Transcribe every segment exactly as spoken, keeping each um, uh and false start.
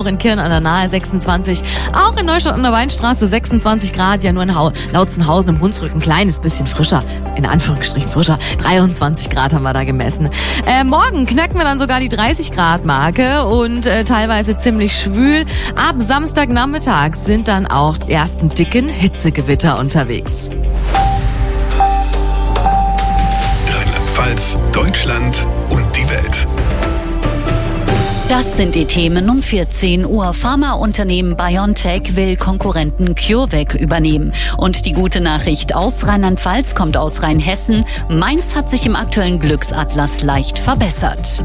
in Kirn an der Nahe sechsundzwanzig. Auch in Neustadt an der Weinstraße sechsundzwanzig Grad. Ja, nur in Hau- Lautzenhausen im Hunsrück ein kleines bisschen frischer. In Anführungsstrichen frischer. dreiundzwanzig Grad haben wir da gemessen. Äh, morgen knacken wir dann sogar die dreißig Grad Marke und äh, teilweise ziemlich schwül. Ab Samstagnachmittag sind dann auch die ersten dicken Hitzegewitter unterwegs. Rheinland-Pfalz, Deutschland und die Welt. Das sind die Themen um vierzehn Uhr. Pharmaunternehmen BioNTech will Konkurrenten CureVac übernehmen. Und die gute Nachricht aus Rheinland-Pfalz kommt aus Rheinhessen. Mainz hat sich im aktuellen Glücksatlas leicht verbessert.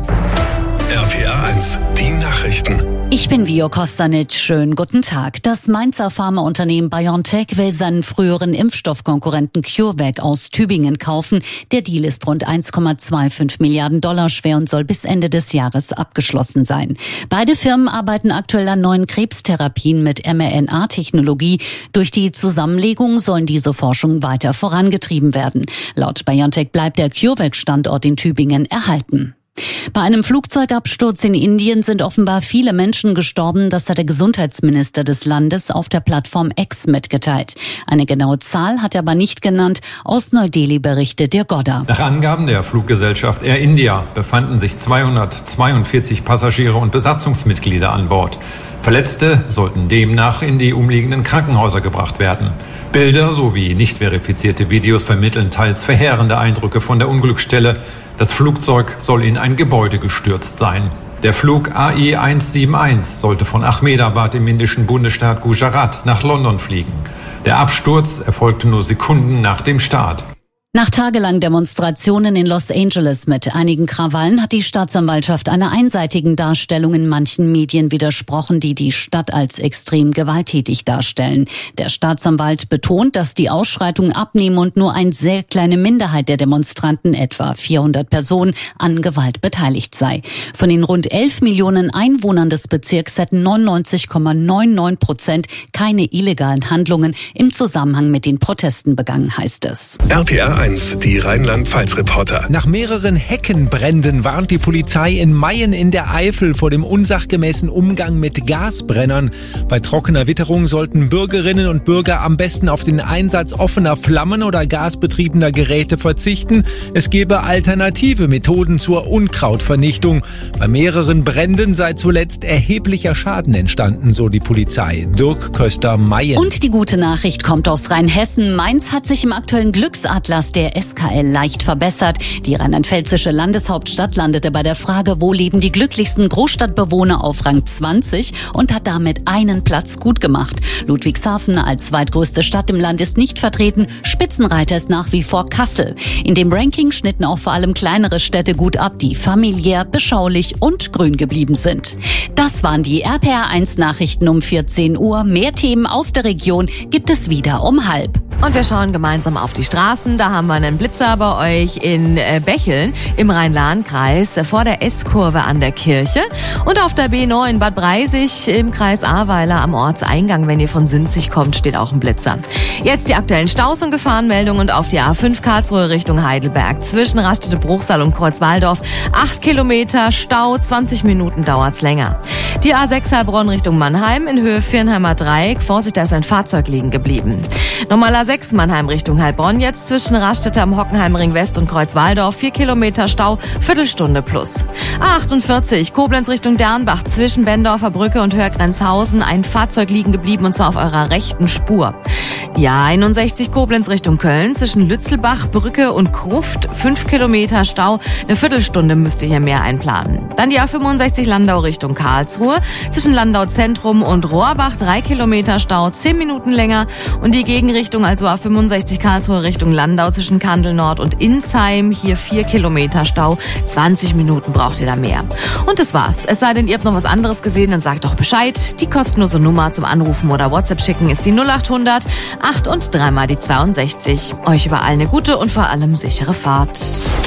R P R eins, die Nachrichten. Ich bin Vio Kostanic. Schönen guten Tag. Das Mainzer Pharmaunternehmen BioNTech will seinen früheren Impfstoffkonkurrenten CureVac aus Tübingen kaufen. Der Deal ist rund eins Komma fünfundzwanzig Milliarden Dollar schwer und soll bis Ende des Jahres abgeschlossen sein. Beide Firmen arbeiten aktuell an neuen Krebstherapien mit M R N A-Technologie. Durch die Zusammenlegung sollen diese Forschungen weiter vorangetrieben werden. Laut BioNTech bleibt der CureVac-Standort in Tübingen erhalten. Bei einem Flugzeugabsturz in Indien sind offenbar viele Menschen gestorben. Das hat der Gesundheitsminister des Landes auf der Plattform X mitgeteilt. Eine genaue Zahl hat er aber nicht genannt. Aus Neu-Delhi berichtet Dirk Godder. Nach Angaben der Fluggesellschaft Air India befanden sich zweihundertzweiundvierzig Passagiere und Besatzungsmitglieder an Bord. Verletzte sollten demnach in die umliegenden Krankenhäuser gebracht werden. Bilder sowie nicht verifizierte Videos vermitteln teils verheerende Eindrücke von der Unglücksstelle. Das Flugzeug soll in ein Gebäude gestürzt sein. Der Flug A I hunderteinundsiebzig sollte von Ahmedabad im indischen Bundesstaat Gujarat nach London fliegen. Der Absturz erfolgte nur Sekunden nach dem Start. Nach tagelangen Demonstrationen in Los Angeles mit einigen Krawallen hat die Staatsanwaltschaft einer einseitigen Darstellung in manchen Medien widersprochen, die die Stadt als extrem gewalttätig darstellen. Der Staatsanwalt betont, dass die Ausschreitungen abnehmen und nur eine sehr kleine Minderheit der Demonstranten, etwa vierhundert Personen, an Gewalt beteiligt sei. Von den rund elf Millionen Einwohnern des Bezirks hätten neunundneunzig Komma neunundneunzig Prozent keine illegalen Handlungen im Zusammenhang mit den Protesten begangen, heißt es. R P R eins, die Rheinland-Pfalz-Reporter. Nach mehreren Heckenbränden warnt die Polizei in Mayen in der Eifel vor dem unsachgemäßen Umgang mit Gasbrennern. Bei trockener Witterung sollten Bürgerinnen und Bürger am besten auf den Einsatz offener Flammen oder gasbetriebener Geräte verzichten. Es gebe alternative Methoden zur Unkrautvernichtung. Bei mehreren Bränden sei zuletzt erheblicher Schaden entstanden, so die Polizei. Dirk Köster, Mayen. Und die gute Nachricht kommt aus Rheinhessen. Mainz hat sich im aktuellen Glücksatlas der S K L leicht verbessert. Die rheinland-pfälzische Landeshauptstadt landete bei der Frage, wo leben die glücklichsten Großstadtbewohner, auf Rang zwanzig und hat damit einen Platz gut gemacht. Ludwigshafen als zweitgrößte Stadt im Land ist nicht vertreten. Spitzenreiter ist nach wie vor Kassel. In dem Ranking schnitten auch vor allem kleinere Städte gut ab, die familiär, beschaulich und grün geblieben sind. Das waren die R P R eins Nachrichten um vierzehn Uhr. Mehr Themen aus der Region gibt es wieder um halb. Und wir schauen gemeinsam auf die Straßen. Da haben wir einen Blitzer bei euch in Becheln im Rhein-Lahn-Kreis vor der S-Kurve an der Kirche. Und auf der B neun Bad Breisig im Kreis Ahrweiler am Ortseingang, wenn ihr von Sinzig kommt, steht auch ein Blitzer. Jetzt die aktuellen Staus- und Gefahrenmeldungen und auf die A fünf Karlsruhe Richtung Heidelberg. Zwischen Raststätte Bruchsal und Kreuzwaldorf acht Kilometer Stau, zwanzig Minuten dauert's länger. Die A sechs Heilbronn Richtung Mannheim in Höhe Viernheimer Dreieck. Vorsicht, da ist ein Fahrzeug liegen geblieben. Normal A sechs Mannheim Richtung Heilbronn, jetzt zwischen Raststätte am Hockenheimring West und Kreuzwaldorf, vier Kilometer Stau, Viertelstunde plus. A achtundvierzig Koblenz Richtung Dernbach, zwischen Bendorfer Brücke und Hörgrenzhausen, ein Fahrzeug liegen geblieben und zwar auf eurer rechten Spur. Die A einundsechzig Koblenz Richtung Köln, zwischen Lützelbach, Brücke und Gruft, fünf Kilometer Stau, eine Viertelstunde müsst ihr hier mehr einplanen. Dann die A fünfundsechzig Landau Richtung Karlsruhe, zwischen Landau Zentrum und Rohrbach, drei Kilometer Stau, zehn Minuten länger und die Gegenrichtung, also A fünfundsechzig Karlsruhe Richtung Landau zwischen Kandel Nord und Insheim, hier vier Kilometer Stau, zwanzig Minuten braucht ihr da mehr. Und das war's. Es sei denn, ihr habt noch was anderes gesehen, dann sagt doch Bescheid. Die kostenlose Nummer zum Anrufen oder WhatsApp schicken ist die null achthundert acht und dreimal die zweiundsechzig. Euch überall eine gute und vor allem sichere Fahrt.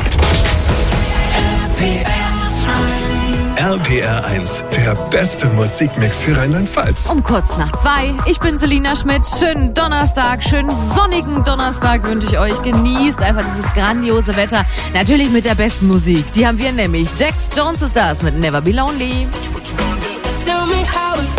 R P R eins, der beste Musikmix für Rheinland-Pfalz. Um kurz nach zwei. Ich bin Selina Schmidt. Schönen Donnerstag, schönen sonnigen Donnerstag wünsche ich euch. Genießt einfach dieses grandiose Wetter. Natürlich mit der besten Musik. Die haben wir nämlich. Jax Jones ist das mit Never Be Lonely. Tell me how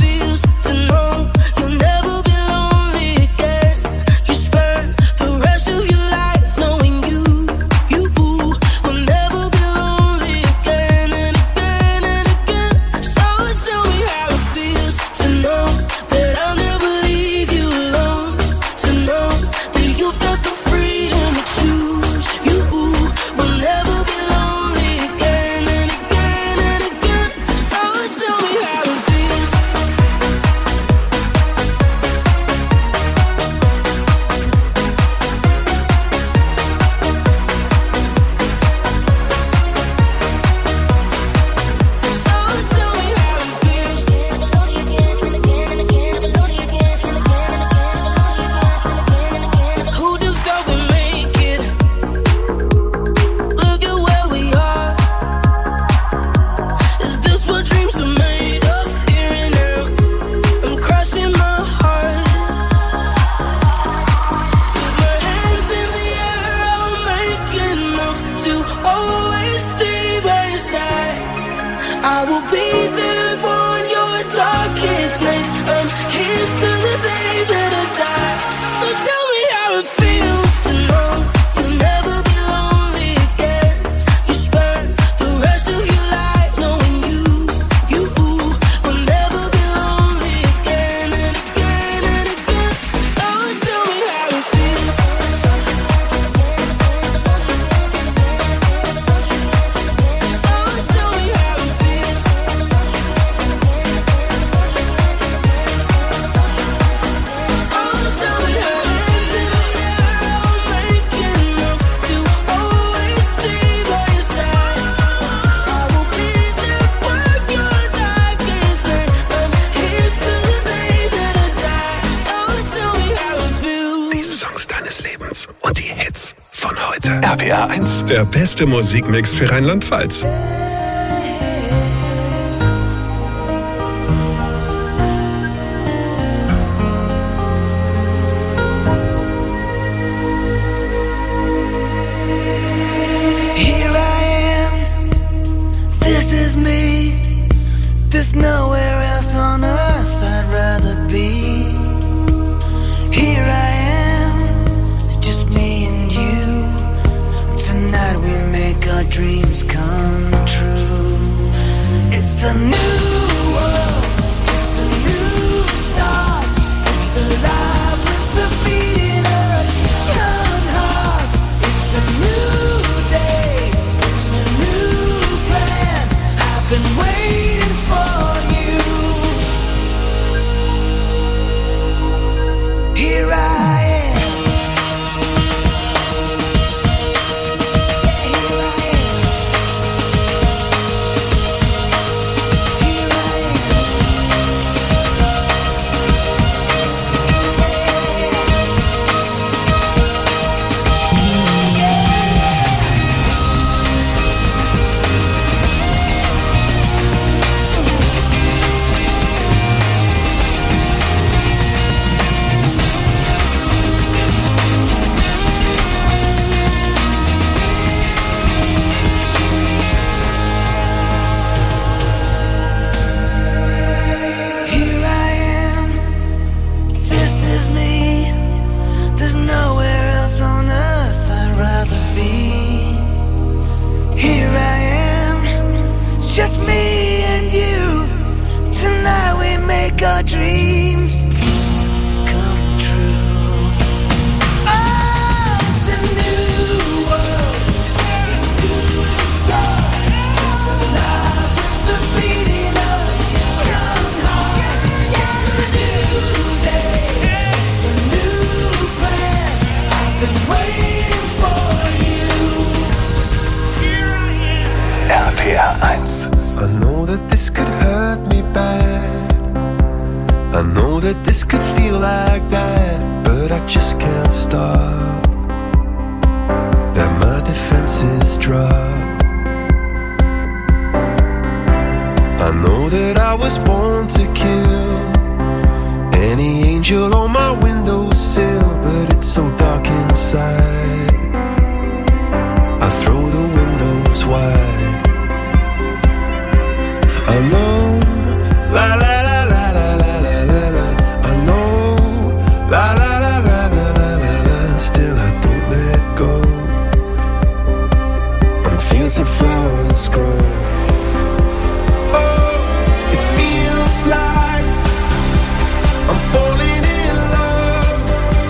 heute. R P R eins, der beste Musikmix für Rheinland-Pfalz. There's nowhere else on earth I'd rather be. Here I am, it's just me and you. Tonight we make our dreams come true. It's a new world, it's a new start. It's alive with the beating of young hearts. It's a new day, it's a new plan. I've been waiting for you. Here I am. Here I am. Here I Here I am, this is me. There's nowhere else on earth I'd rather be. Here I am, it's just me and you. Tonight we make our dreams come true. Oh, it's a new world, it's a new start. It's alive with the beating of young hearts. It's a new day, it's a new plan. I've been waiting for you. Here I am. R P R eins. I know that this could hurt me bad. I know that this could feel like that, but I just can't stop. And my defenses drop. I know that I was born to kill any angel on my windowsill, but it's so dark inside. I throw the windows wide. I know, la la la la la la la la la. I know, la la la la la la la la. Still I don't let go. I'm fields of flowers grow. Oh, it feels like I'm falling in love.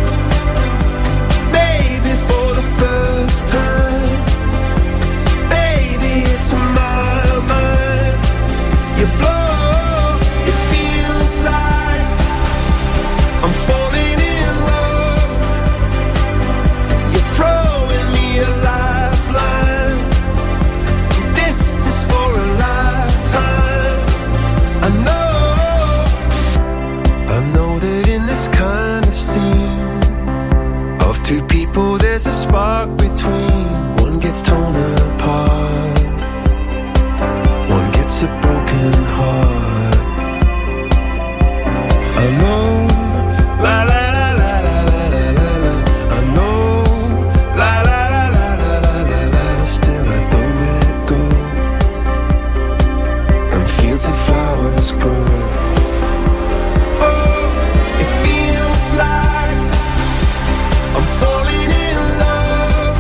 Maybe for the first time. Baby, it's my mind. You blow, it feels like I'm falling in love. You're throwing me a lifeline. This is for a lifetime. I know, I know that in this kind of scene of two people there's a spark between. One gets torn apart, one gets a broken heart. I know, la la la la la la la la. I know, la la la la la la la la. Still I don't let go. And fields of flowers grow. Oh, it feels like I'm falling in love.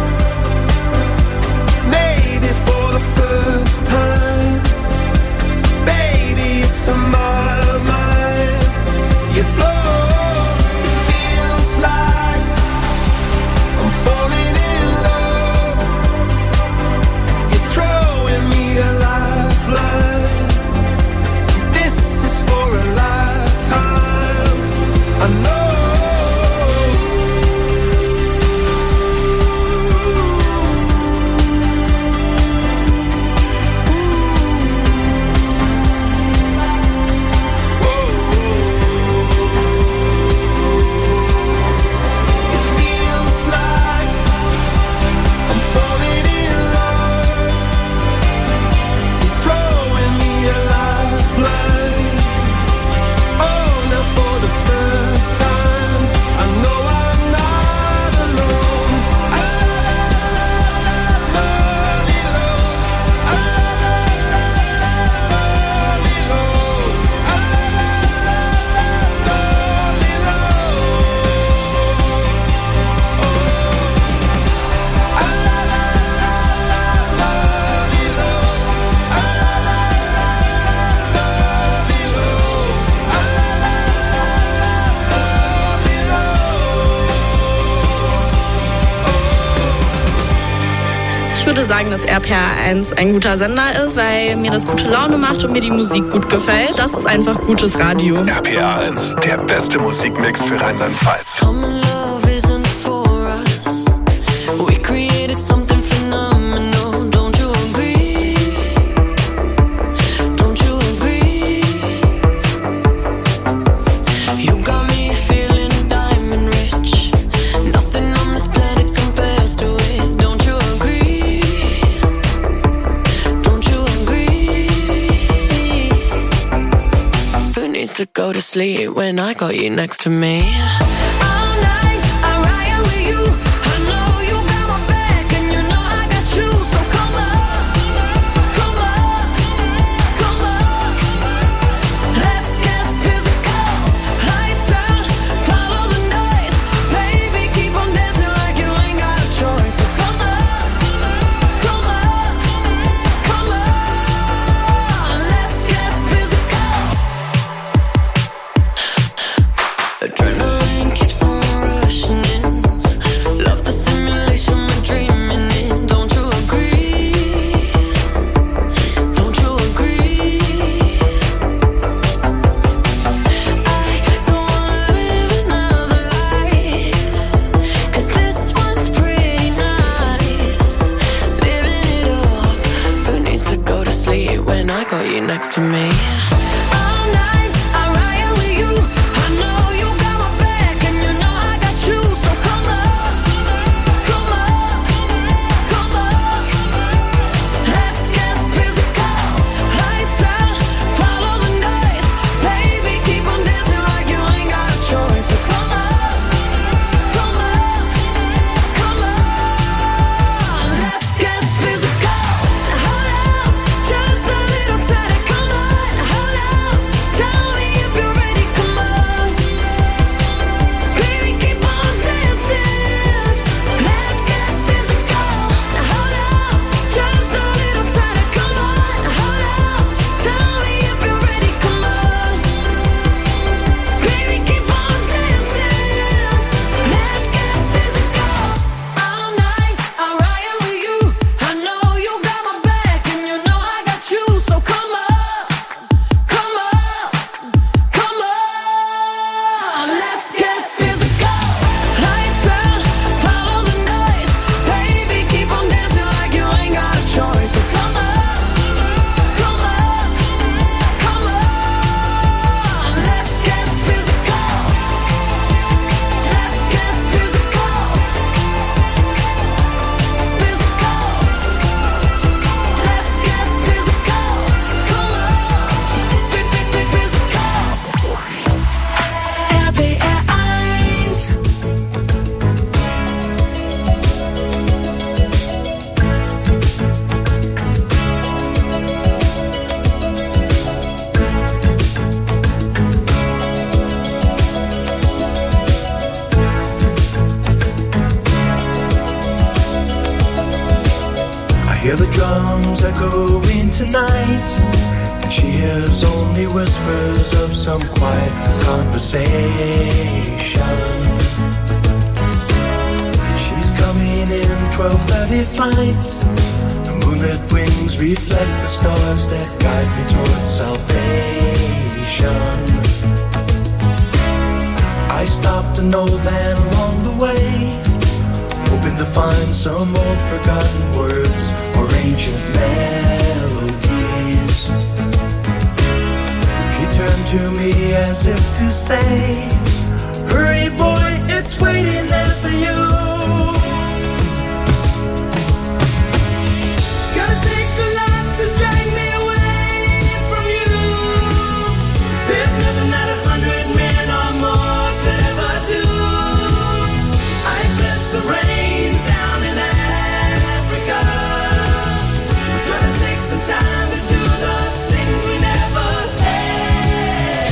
Maybe for the first time. Baby, it's on my mind. You würde sagen, dass R P R eins ein guter Sender ist, weil mir das gute Laune macht und mir die Musik gut gefällt. Das ist einfach gutes Radio. R P R eins, der beste Musikmix für Rheinland-Pfalz. To go to sleep when I got you next to me. Next to me. Hear the drums echoing tonight, and she hears only whispers of some quiet conversation. She's coming in twelve thirty flight. The moonlit wings reflect the stars that guide me towards salvation. I stopped an old man along the way, hoping to find some old forgotten words or ancient melodies. He turned to me as if to say, hurry boy, it's waiting there for you. Gotta take the life to drag me away from you. There's nothing that a hundred men or more could ever do. I bless the rains down in Africa. We're gonna take some time to do the things we never had.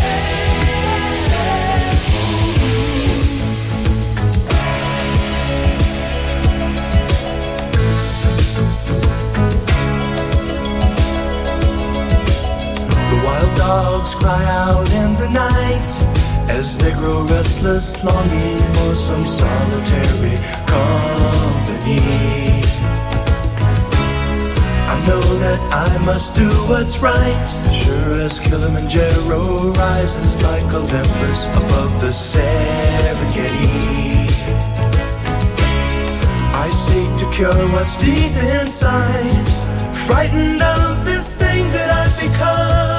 The wild dogs cry out in the night as they grow restless, longing for some solitary company. I know that I must do what's right. Sure as Kilimanjaro rises like Olympus above the Serengeti, I seek to cure what's deep inside, frightened of this thing that I've become.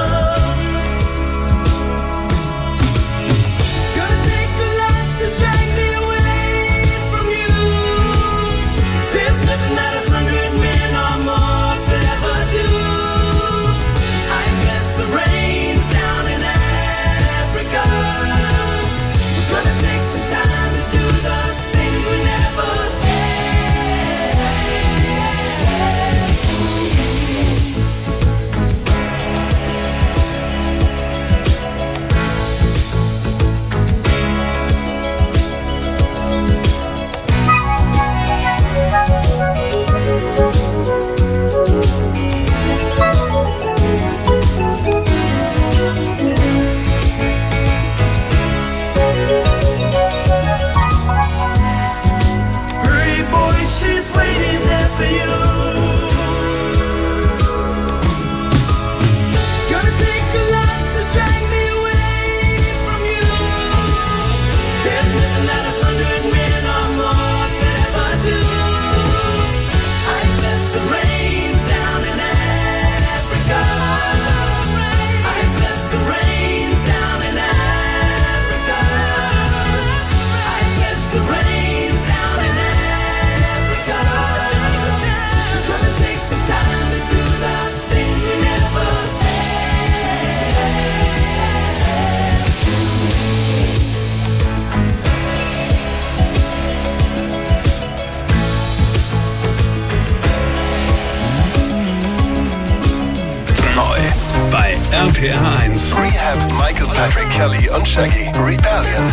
Gonna take a lot to drag me away from you. There's nothing that a hundred men or more could ever do. I guess the rain's down in Africa. We're gonna take some time to do the things we never R P R eins. Rehab, Michael Patrick Kelly und Shaggy. Rebellion.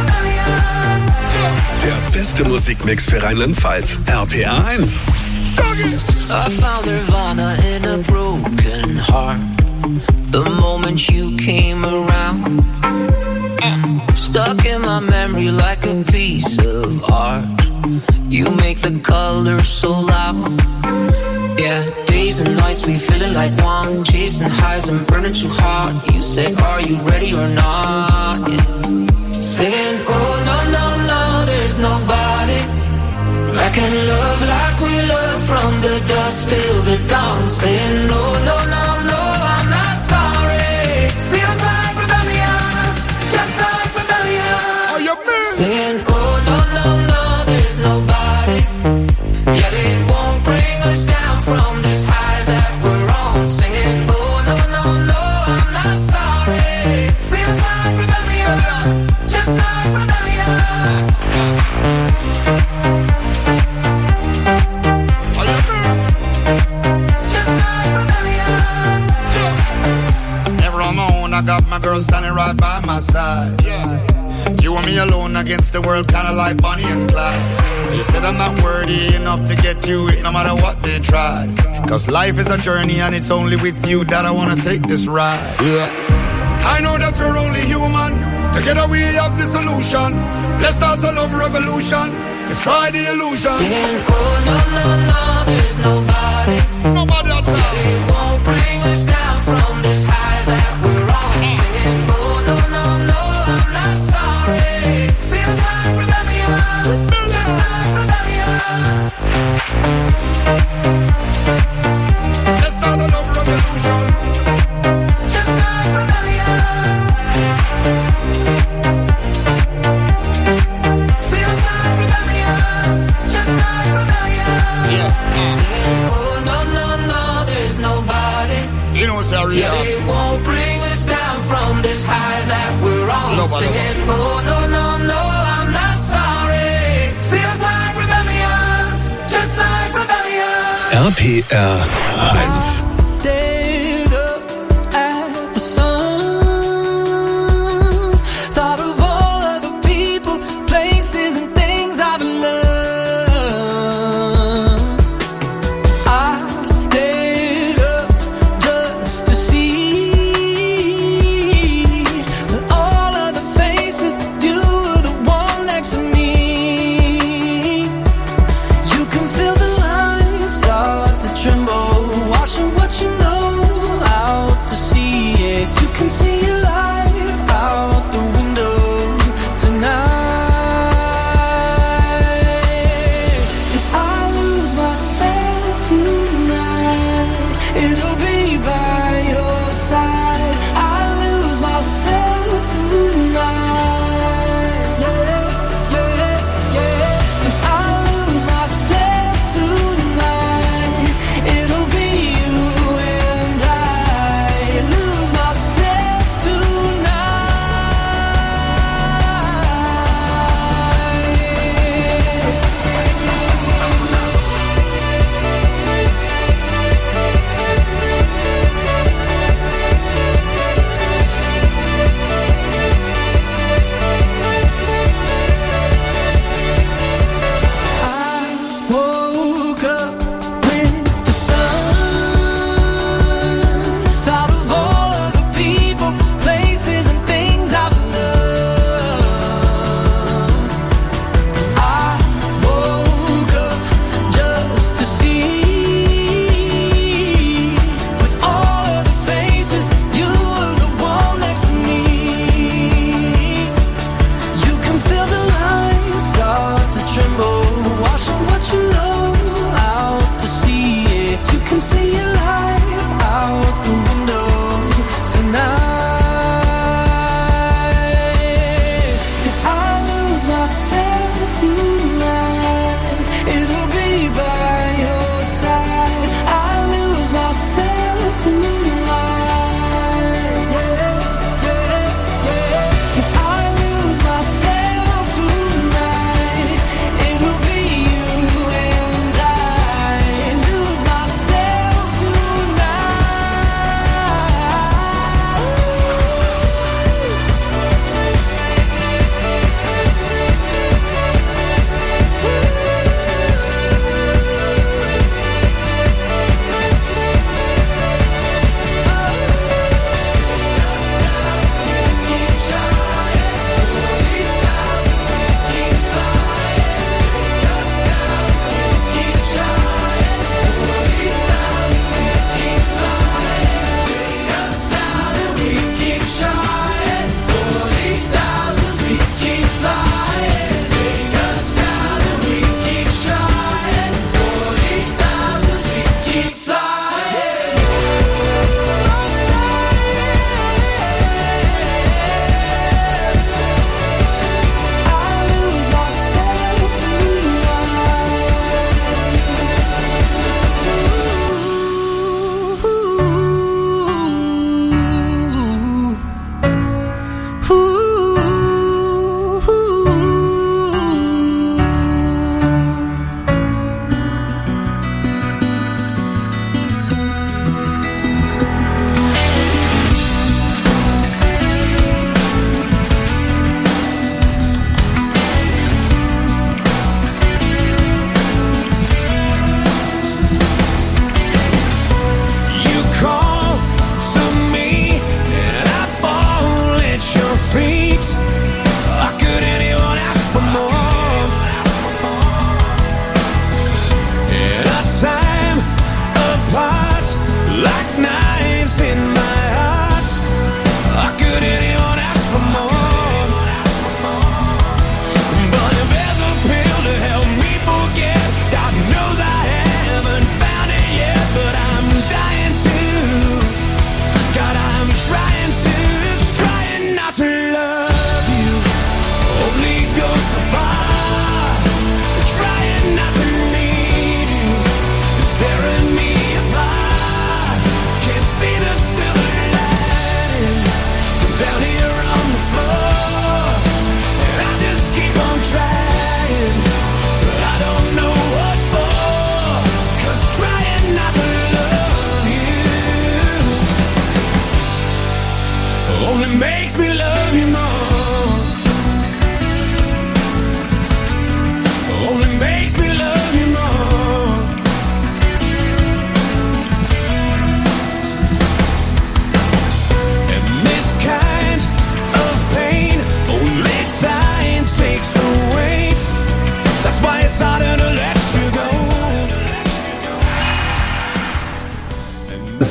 Der beste Musikmix für Rheinland-Pfalz. R P R eins. I found Nirvana in a broken heart the moment you came around. Stuck in my memory like a piece of art. You make the colors so loud. Yeah, days and nights we feeling like one, chasing highs and burning too hard. You say, are you ready or not? Yeah. Saying, oh no, no, no, there's nobody I can love like we love from the dusk till the dawn. Saying, no, no, no, no, I'm not sorry. Feels like rebellion, just like rebellion. Oh, you mean? Saying, oh no, no, no, there's nobody. Yeah, they won't bring us down from this high that we're on. Singing, oh no, no, no, I'm not sorry. Feels like rebellion, just like rebellion. Just like rebellion. Never alone, I got my girl standing right by my side. Yeah. You and me alone against the world, kinda like Bonnie and Clyde. They said I'm not worthy enough to get you it, no matter what they tried. Cause life is a journey and it's only with you that I wanna take this ride. Yeah. I know that we're only human. Together we have the solution. Let's start a love revolution. Let's try the illusion. Singing, oh no, no, no, there's nobody. Nobody outside. They won't bring us down from this high that we're on. Singing, oh no, no, no, I'm not sorry. Feels like rebellion, just like rebellion. Let's start a love revolution. Just like rebellion. Feels like rebellion, just like rebellion. Yeah. Saying, oh no, no, no, there's nobody. You know, sorry, yeah, they won't bring us down from this high that we're on. Nobody. Singing, oh no, no, no, I'm not sorry. Feels like rebellion, just like rebellion. R P R eins. Stared up at the sun, thought of all of the people, places and things I've loved. I stayed up just to see that all of the faces, you were the one next to me. You can feel the lines start to tremble.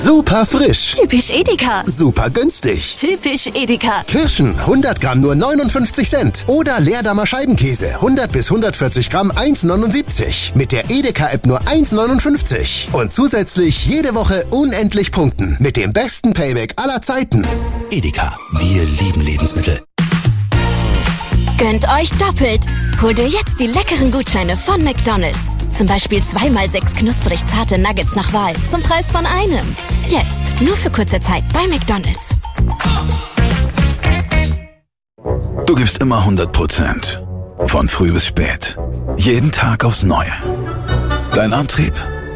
Super frisch. Typisch Edeka. Super günstig. Typisch Edeka. Kirschen hundert Gramm nur neunundfünfzig Cent. Oder Leerdammer Scheibenkäse hundert bis hundertvierzig Gramm eins neunundsiebzig. Mit der Edeka-App nur eins neunundfünfzig. Und zusätzlich jede Woche unendlich punkten. Mit dem besten Payback aller Zeiten. Edeka. Wir lieben Lebensmittel. Gönnt euch doppelt. Holt ihr jetzt die leckeren Gutscheine von McDonald's. Zum Beispiel zwei mal sechs knusprig zarte Nuggets nach Wahl zum Preis von einem. Jetzt, nur für kurze Zeit bei McDonald's. Du gibst immer hundert Prozent. Von früh bis spät. Jeden Tag aufs Neue. Dein Antrieb?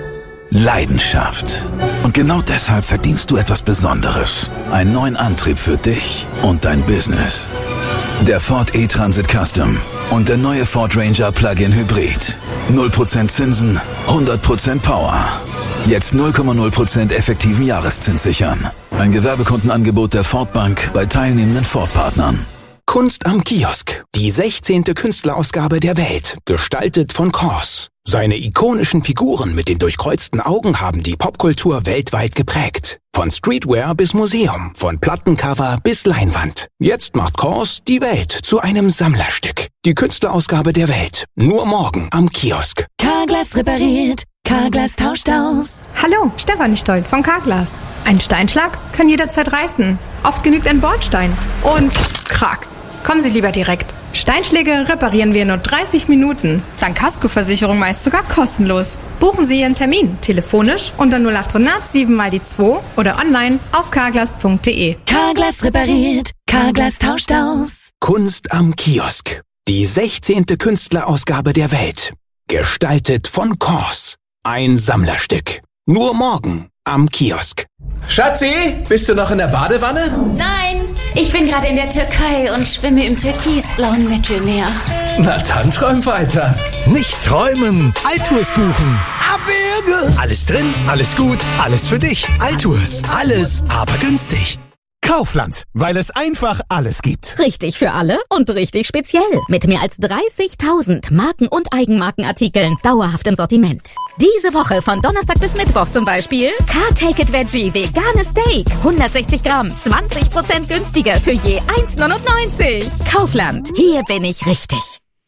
Leidenschaft. Und genau deshalb verdienst du etwas Besonderes. Einen neuen Antrieb für dich und dein Business. Der Ford E-Transit Custom und der neue Ford Ranger Plug-in Hybrid. null Prozent Zinsen, hundert Prozent Power. Jetzt null Komma null Prozent effektiven Jahreszins sichern. Ein Gewerbekundenangebot der Ford Bank bei teilnehmenden Ford-Partnern. Kunst am Kiosk. Die sechzehnte Künstlerausgabe der Welt. Gestaltet von Kors. Seine ikonischen Figuren mit den durchkreuzten Augen haben die Popkultur weltweit geprägt. Von Streetwear bis Museum, von Plattencover bis Leinwand. Jetzt macht Kors die Welt zu einem Sammlerstück. Die Künstlerausgabe der Welt. Nur morgen am Kiosk. Carglass repariert. Carglass tauscht aus. Hallo, Stefanie Stoll von Carglass. Ein Steinschlag kann jederzeit reißen. Oft genügt ein Bordstein. Und krack. Kommen Sie lieber direkt. Steinschläge reparieren wir in nur dreißig Minuten. Dank Kaskoversicherung meist sogar kostenlos. Buchen Sie Ihren Termin telefonisch unter null acht hundert sieben mal die zwei oder online auf carglass punkt de. Carglass repariert. Carglass tauscht aus. Kunst am Kiosk. Die sechzehnte Künstlerausgabe der Welt. Gestaltet von Kors. Ein Sammlerstück. Nur morgen am Kiosk. Schatzi, bist du noch in der Badewanne? Nein, ich bin gerade in der Türkei und schwimme im türkisblauen Mittelmeer. Na dann träum weiter. Nicht träumen, Altours buchen. Abwürge. Alles drin, alles gut, alles für dich. Altours, alles, aber günstig. Kaufland, weil es einfach alles gibt. Richtig für alle und richtig speziell. Mit mehr als dreißigtausend Marken- und Eigenmarkenartikeln dauerhaft im Sortiment. Diese Woche von Donnerstag bis Mittwoch zum Beispiel Car Take It Veggie veganes Steak. hundertsechzig Gramm, zwanzig Prozent günstiger für je eins neunundneunzig. Kaufland, hier bin ich richtig.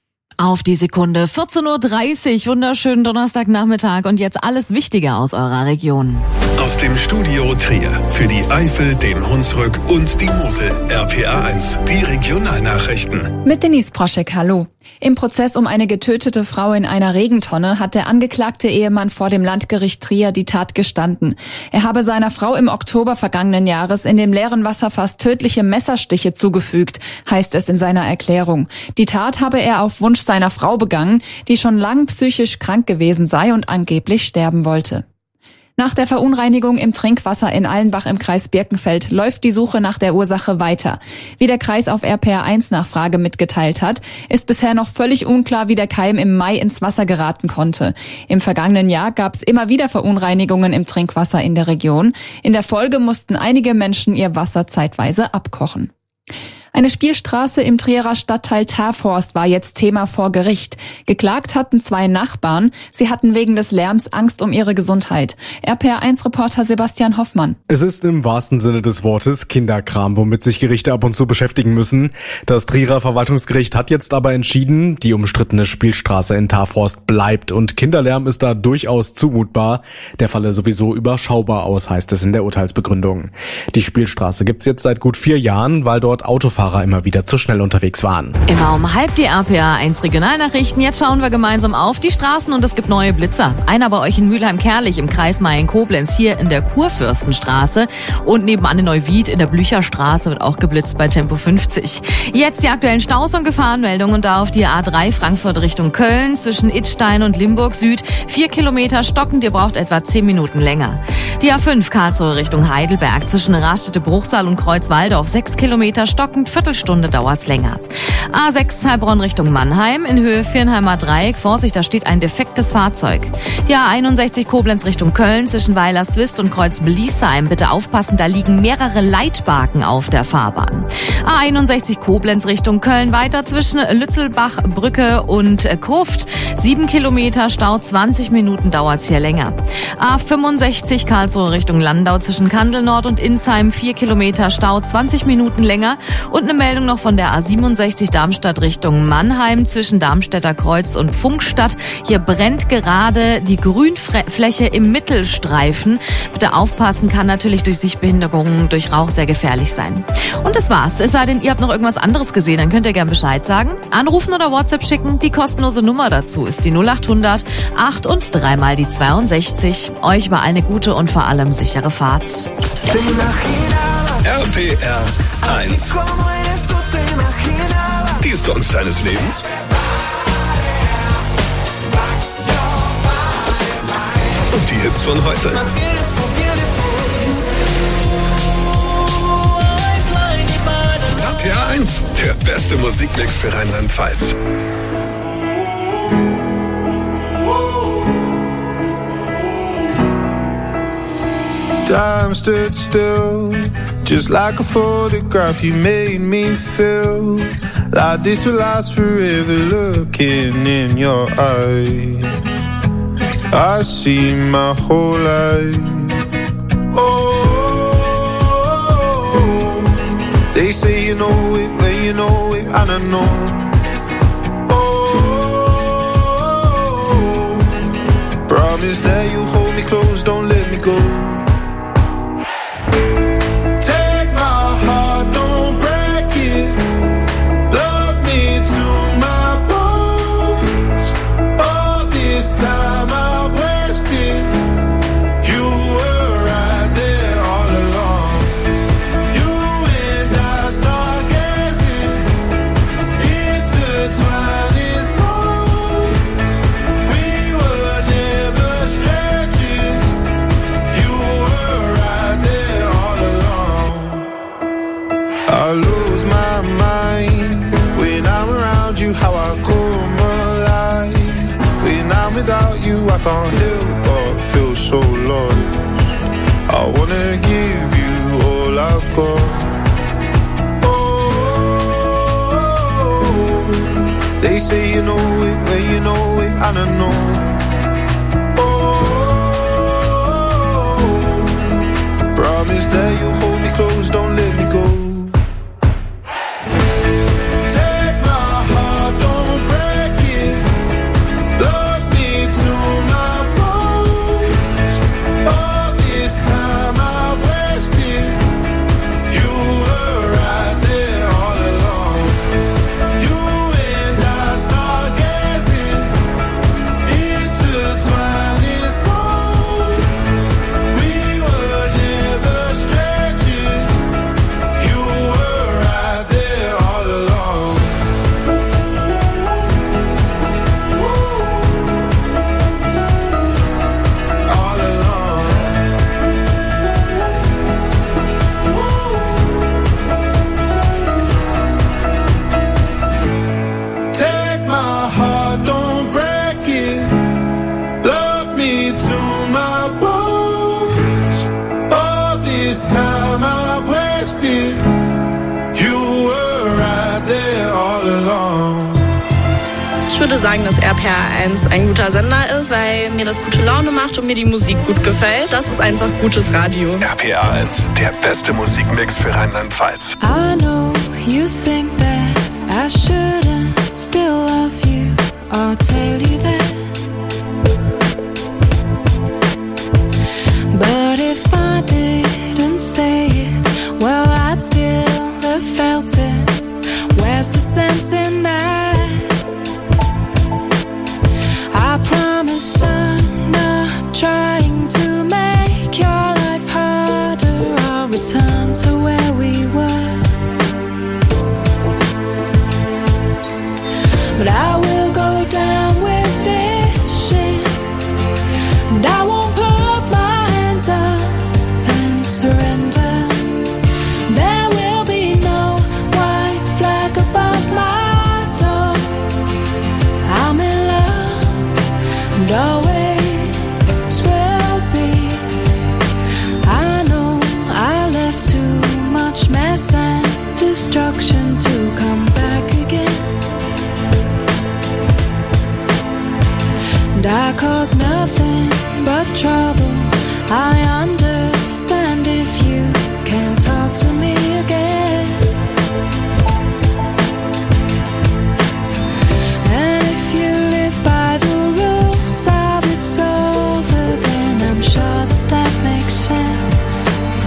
Auf die Sekunde, vierzehn Uhr dreißig, wunderschönen Donnerstagnachmittag und jetzt alles Wichtige aus eurer Region. Aus dem Studio Trier für die Eifel, den Hunsrück und die Mosel. R P A eins, die Regionalnachrichten. Mit Denise Proschek, hallo. Im Prozess um eine getötete Frau in einer Regentonne hat der angeklagte Ehemann vor dem Landgericht Trier die Tat gestanden. Er habe seiner Frau im Oktober vergangenen Jahres in dem leeren Wasserfass tödliche Messerstiche zugefügt, heißt es in seiner Erklärung. Die Tat habe er auf Wunsch seiner Frau begangen, die schon lang psychisch krank gewesen sei und angeblich sterben wollte. Nach der Verunreinigung im Trinkwasser in Allenbach im Kreis Birkenfeld läuft die Suche nach der Ursache weiter. Wie der Kreis auf R P R eins Nachfrage mitgeteilt hat, ist bisher noch völlig unklar, wie der Keim im Mai ins Wasser geraten konnte. Im vergangenen Jahr gab es immer wieder Verunreinigungen im Trinkwasser in der Region. In der Folge mussten einige Menschen ihr Wasser zeitweise abkochen. Eine Spielstraße im Trierer Stadtteil Tharforst war jetzt Thema vor Gericht. Geklagt hatten zwei Nachbarn. Sie hatten wegen des Lärms Angst um ihre Gesundheit. R P R eins Reporter Sebastian Hoffmann. Es ist im wahrsten Sinne des Wortes Kinderkram, womit sich Gerichte ab und zu beschäftigen müssen. Das Trierer Verwaltungsgericht hat jetzt aber entschieden, die umstrittene Spielstraße in Tharforst bleibt und Kinderlärm ist da durchaus zumutbar. Der falle sowieso überschaubar aus, heißt es in der Urteilsbegründung. Die Spielstraße gibt's jetzt seit gut vier Jahren, weil dort Autofahrer immer wieder zu schnell unterwegs waren. Immer um halb die R P A eins Regionalnachrichten. Jetzt schauen wir gemeinsam auf die Straßen und es gibt neue Blitzer. Einer bei euch in Mülheim-Kerlich im Kreis Mayen-Koblenz, hier in der Kurfürstenstraße und nebenan in Neuwied in der Blücherstraße wird auch geblitzt bei Tempo fünfzig. Jetzt die aktuellen Staus und Gefahrenmeldungen und da auf die A drei Frankfurt Richtung Köln zwischen Idstein und Limburg Süd. Vier Kilometer stockend, ihr braucht etwa zehn Minuten länger. Die A fünf Karlsruhe Richtung Heidelberg zwischen Raststätte Bruchsal und Kreuzwaldorf. Sechs Kilometer stockend. Viertelstunde dauert's länger. A sechs Heilbronn Richtung Mannheim, in Höhe Viernheimer Dreieck. Vorsicht, da steht ein defektes Fahrzeug. Die A einundsechzig Koblenz Richtung Köln, zwischen Weilerswist und Kreuz-Bliesheim. Bitte aufpassen, da liegen mehrere Leitbarken auf der Fahrbahn. A einundsechzig Koblenz Richtung Köln, weiter zwischen Lützelbach, Brücke und Gruft. Sieben Kilometer Stau, zwanzig Minuten dauert's hier länger. A fünfundsechzig Karlsruhe Richtung Landau, zwischen Kandel Nord und Insheim. Vier Kilometer Stau, zwanzig Minuten länger. Und eine Meldung noch von der A siebenundsechzig Darmstadt Richtung Mannheim, zwischen Darmstädter Kreuz und Funkstadt. Hier brennt gerade die Grünfläche im Mittelstreifen. Bitte aufpassen, kann natürlich durch Sichtbehinderungen, durch Rauch sehr gefährlich sein. Und das war's. Es sei denn, ihr habt noch irgendwas anderes gesehen, dann könnt ihr gerne Bescheid sagen. Anrufen oder WhatsApp schicken. Die kostenlose Nummer dazu ist die null acht hundert acht und dreimal die zweiundsechzig. Euch war eine gute und vor allem sichere Fahrt. R P R eins. Die Songs deines Lebens. Und die Hits von heute. R P R eins, der beste Musikmix für Rheinland-Pfalz. Time stood still, just like a photograph. You made me feel like this will last forever. Looking in your eyes, I see my whole life. Oh, they say you know it when you know it, and I know. Oh, promise that you'll hold me close, don't let me go. I lose my mind when I'm around you, how I come alive. When I'm without you, I can't help but feel so lost. I wanna give you all I've got. Oh, they say you know it when you know it, and I know. Oh, promise that you'll hold me close, don't let me go. Ich würde sagen, dass R P R eins ein guter Sender ist, weil mir das gute Laune macht und mir die Musik gut gefällt. Das ist einfach gutes Radio. R P R eins, der beste Musikmix für Rheinland-Pfalz. I know you think that I shouldn't still love you. I'll tell you that. But if I didn't say it, well, I'd still have felt it. Where's the sense in that? I promise I'm not trying to make your life harder. I'll return to where we were. But I will go down with this shit, and I won't put my hands up and surrender. There will be no white cause nothing but trouble. I understand if you can't talk to me again. And if you live by the rules of it's over, then I'm sure that that makes sense.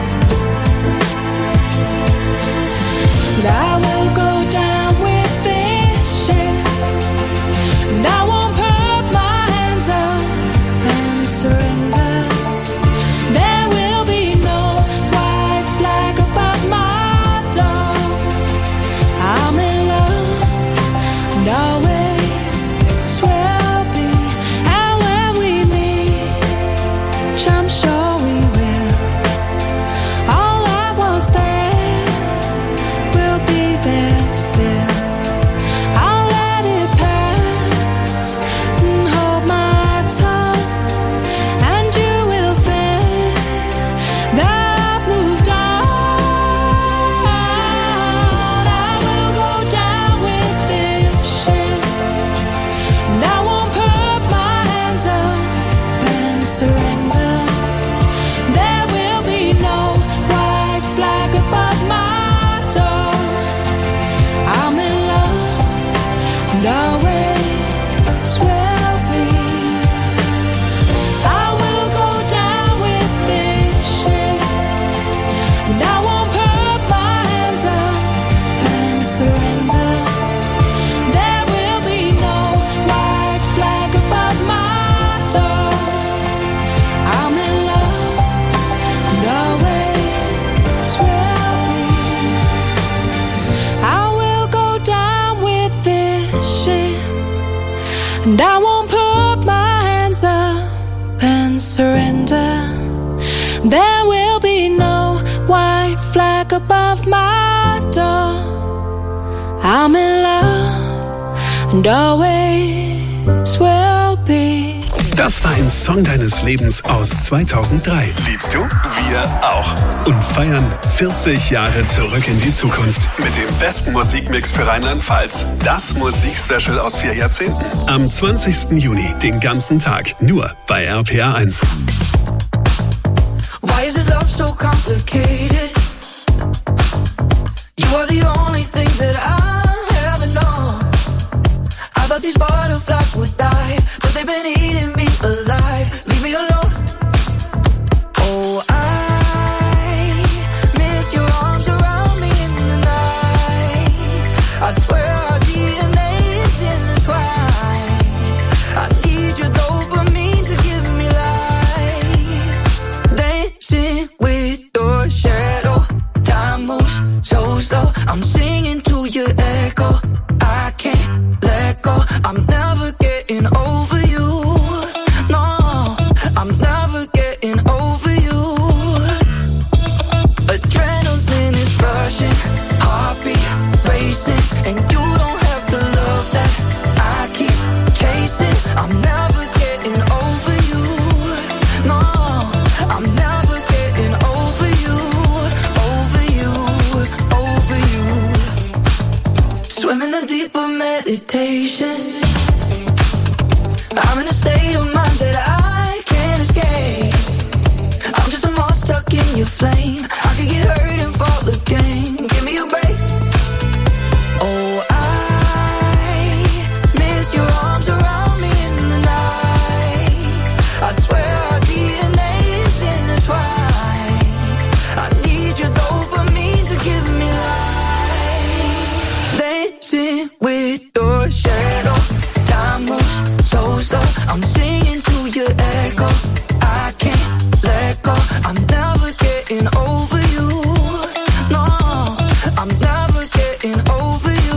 But I will go down with this ship, and I won't put my hands up and surrender. There will be no white flag above my door. I'm in love, and always will be. And when we meet, which I'm sure we will, all that was there will be there still. I'll let it pass and hold my tongue, and you will think that I've moved on. I will go down with this ship, and I won't put my hands up and surrender. There will be no white flag above my door. I'm in love, and always will be. I will go down with this ship, and I won't put my hands up and surrender. There will be no white flag above my door. I'm in love, and always will be. I will go down with this ship, and I won't put my hands up and surrender. There will be no white flag above my door. I'm in love, and always will be. Das war ein Song deines Lebens aus zweitausenddrei. Liebst du? Wir auch. Und feiern vierzig Jahre zurück in die Zukunft mit dem besten Musikmix für Rheinland-Pfalz. Das Musikspecial aus vier Jahrzehnten. Am zwanzigsten Juni, den ganzen Tag, nur bei R P R eins. Why is this love so complicated? You are the only thing that I ever know. I thought these butterflies would die, but they've been eating me alive. Leave me alone. Oh, I miss your arms around me in the night. I swear our D N A is intertwined. I need your dopamine to give me life. Dancing with your shadow. Time moves so slow. I'm singing to your echo. I can't let go. I'm never getting over you. No, I'm never getting over you. Adrenaline is rushing, heartbeat racing, and you don't have the love that I keep chasing. I'm never getting over you. No, I'm never getting over you, over you, over you. Swim in the deep of meditation. I'm in a state of mind that I can't escape. I'm just a moth stuck in your flame. I could get hurt and fall again. Give me a break. Oh, I miss your arms around me in the night. I swear our D N A is intertwined. I need your dopamine to give me life. Dancing with your shadow. Time moves so slow. I'm singing to your echo. I can't let go. I'm never getting over you. No, I'm never getting over you.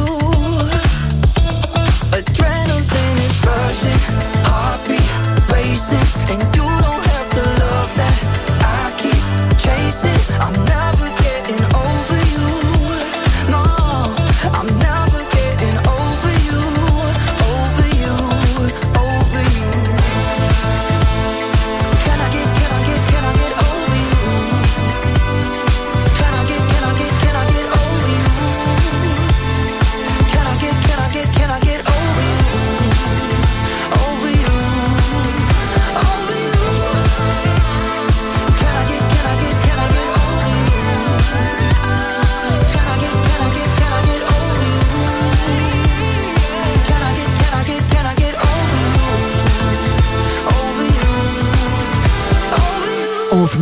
Adrenaline is rushing, heartbeat racing, and you don't have the love that I keep chasing. I'm never getting over you. No, I'm never getting over you.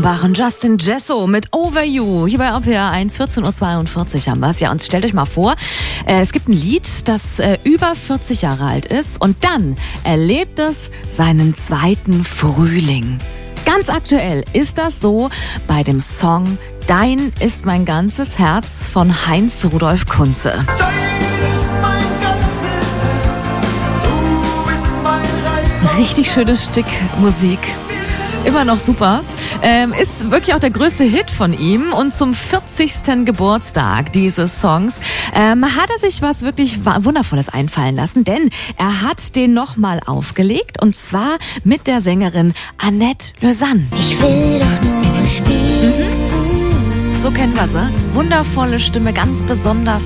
Offenbach und Justin Jesso mit Over You. Hier bei R P R eins, vierzehn Uhr zweiundvierzig haben wir es. Ja, und stellt euch mal vor, äh, es gibt ein Lied, das äh, über vierzig Jahre alt ist und dann erlebt es seinen zweiten Frühling. Ganz aktuell ist das so bei dem Song Dein ist mein ganzes Herz von Heinz Rudolf Kunze. Richtig schönes Stück Musik. Immer noch super. Ähm, ist wirklich auch der größte Hit von ihm. Und zum vierzigsten Geburtstag dieses Songs ähm, hat er sich was wirklich Wundervolles einfallen lassen. Denn er hat den nochmal aufgelegt. Und zwar mit der Sängerin Annette Lausanne. Ich will doch nur spielen. Mhm. So kennen wir sie. Wundervolle Stimme, ganz besonders.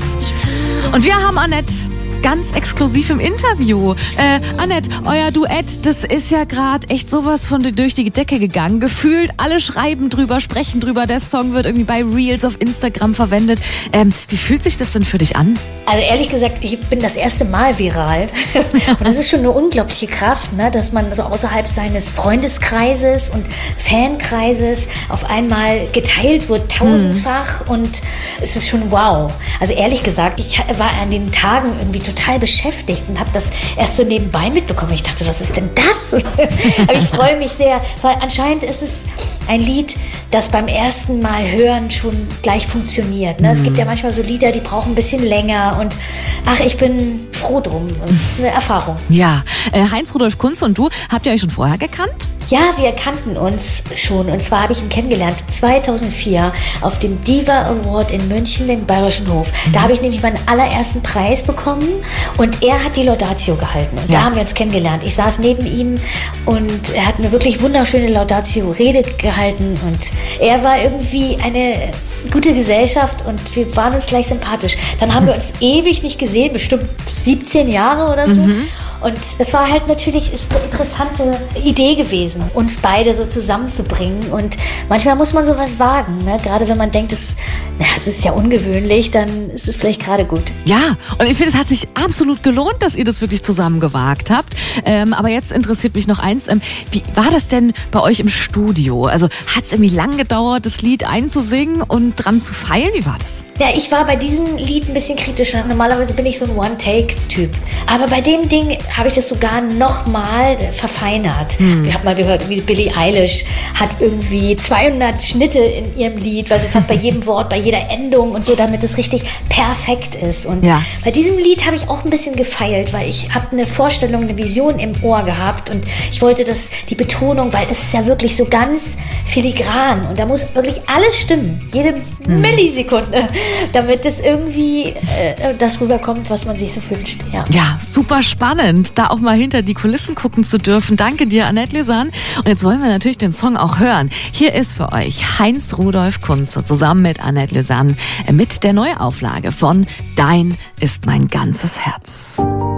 Und wir haben Annette ganz exklusiv im Interview. Äh, Annette, euer Duett, das ist ja gerade echt sowas von durch die Decke gegangen. Gefühlt, alle schreiben drüber, sprechen drüber. Der Song wird irgendwie bei Reels auf Instagram verwendet. Ähm, wie fühlt sich das denn für dich an? Also ehrlich gesagt, ich bin das erste Mal viral. Und das ist schon eine unglaubliche Kraft, ne? Dass man so außerhalb seines Freundeskreises und Fankreises auf einmal geteilt wird, tausendfach. Hm. Und es ist schon wow. Also ehrlich gesagt, ich war an den Tagen irgendwie total beschäftigt und habe das erst so nebenbei mitbekommen. Ich dachte, was ist denn das? Aber ich freue mich sehr, weil anscheinend ist es ein Lied, das beim ersten Mal hören schon gleich funktioniert. Ne? Mhm. Es gibt ja manchmal so Lieder, die brauchen ein bisschen länger und ach, ich bin froh drum. Das ist eine Erfahrung. Ja, äh, Heinz Rudolf Kunze und du, habt ihr euch schon vorher gekannt? Ja, wir kannten uns schon und zwar habe ich ihn kennengelernt zweitausendvier auf dem Diva Award in München, im Bayerischen Hof. Mhm. Da habe ich nämlich meinen allerersten Preis bekommen und er hat die Laudatio gehalten und ja. Da haben wir uns kennengelernt. Ich saß neben ihm und er hat eine wirklich wunderschöne Laudatio-Rede gehalten und er war irgendwie eine gute Gesellschaft und wir waren uns gleich sympathisch. Dann haben wir uns ewig nicht gesehen, bestimmt siebzehn Jahre oder so. Mhm. Und das war halt natürlich ist eine interessante Idee gewesen, uns beide so zusammenzubringen. Und manchmal muss man sowas wagen, ne? Gerade wenn man denkt, es, na, es ist ja ungewöhnlich, dann ist es vielleicht gerade gut. Ja, und ich finde, es hat sich absolut gelohnt, dass ihr das wirklich zusammen gewagt habt. Ähm, aber jetzt interessiert mich noch eins. Ähm, wie war das denn bei euch im Studio? Also hat es irgendwie lang gedauert, das Lied einzusingen und dran zu feilen? Wie war das? Ja, ich war bei diesem Lied ein bisschen kritischer. Normalerweise bin ich so ein One-Take-Typ. Aber bei dem Ding habe ich das sogar nochmal verfeinert. Hm. Ich habe mal gehört, wie Billie Eilish hat irgendwie zweihundert Schnitte in ihrem Lied, also fast bei jedem Wort, bei jeder Endung und so, damit es richtig perfekt ist. Und ja. Bei diesem Lied habe ich auch ein bisschen gefeilt, weil ich habe eine Vorstellung, eine Vision im Ohr gehabt und ich wollte das, die Betonung, weil es ist ja wirklich so ganz filigran und da muss wirklich alles stimmen. Jede hm. Millisekunde. Damit es irgendwie äh, das rüberkommt, was man sich so wünscht. Ja. ja, super spannend, da auch mal hinter die Kulissen gucken zu dürfen. Danke dir, Annette Lausanne. Und jetzt wollen wir natürlich den Song auch hören. Hier ist für euch Heinz Rudolf Kunze zusammen mit Annette Lausanne mit der Neuauflage von Dein ist mein ganzes Herz.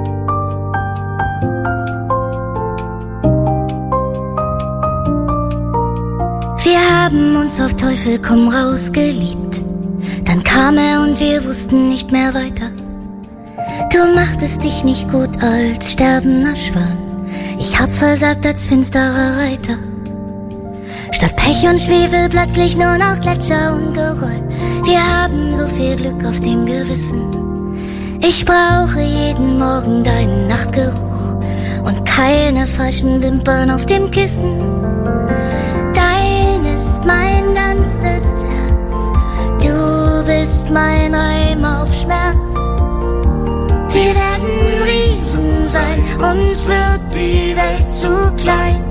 Wir haben uns auf Teufel komm raus geliebt. Dann kam er und wir wussten nicht mehr weiter. Du machtest dich nicht gut als sterbender Schwan. Ich hab versagt als finsterer Reiter. Statt Pech und Schwefel plötzlich nur noch Gletscher und Geröll. Wir haben so viel Glück auf dem Gewissen. Ich brauche jeden Morgen deinen Nachtgeruch und keine falschen Wimpern auf dem Kissen. Dein ist mein ganzes Herz. Du bist mein Reim auf Schmerz. Wir werden Riesen sein, uns wird die Welt zu klein.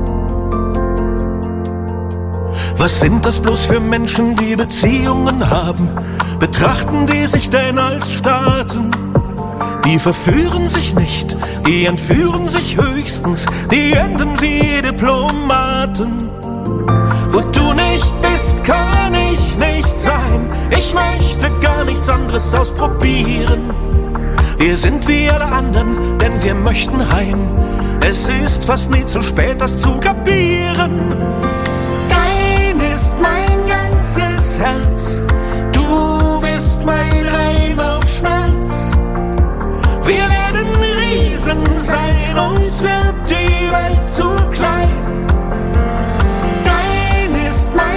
Was sind das bloß für Menschen, die Beziehungen haben? Betrachten die sich denn als Staaten? Die verführen sich nicht, die entführen sich höchstens, die enden wie Diplomaten. Wo du nicht bist, kann ich nicht sein. Ich möchte gar nichts anderes ausprobieren. Wir sind wie alle anderen, denn wir möchten heim. Es ist fast nie zu spät, das zu kapieren. Dein ist mein ganzes Herz. Du bist mein Reim auf Schmerz. Wir werden Riesen sein, uns wird die Welt zu klein. Dein ist mein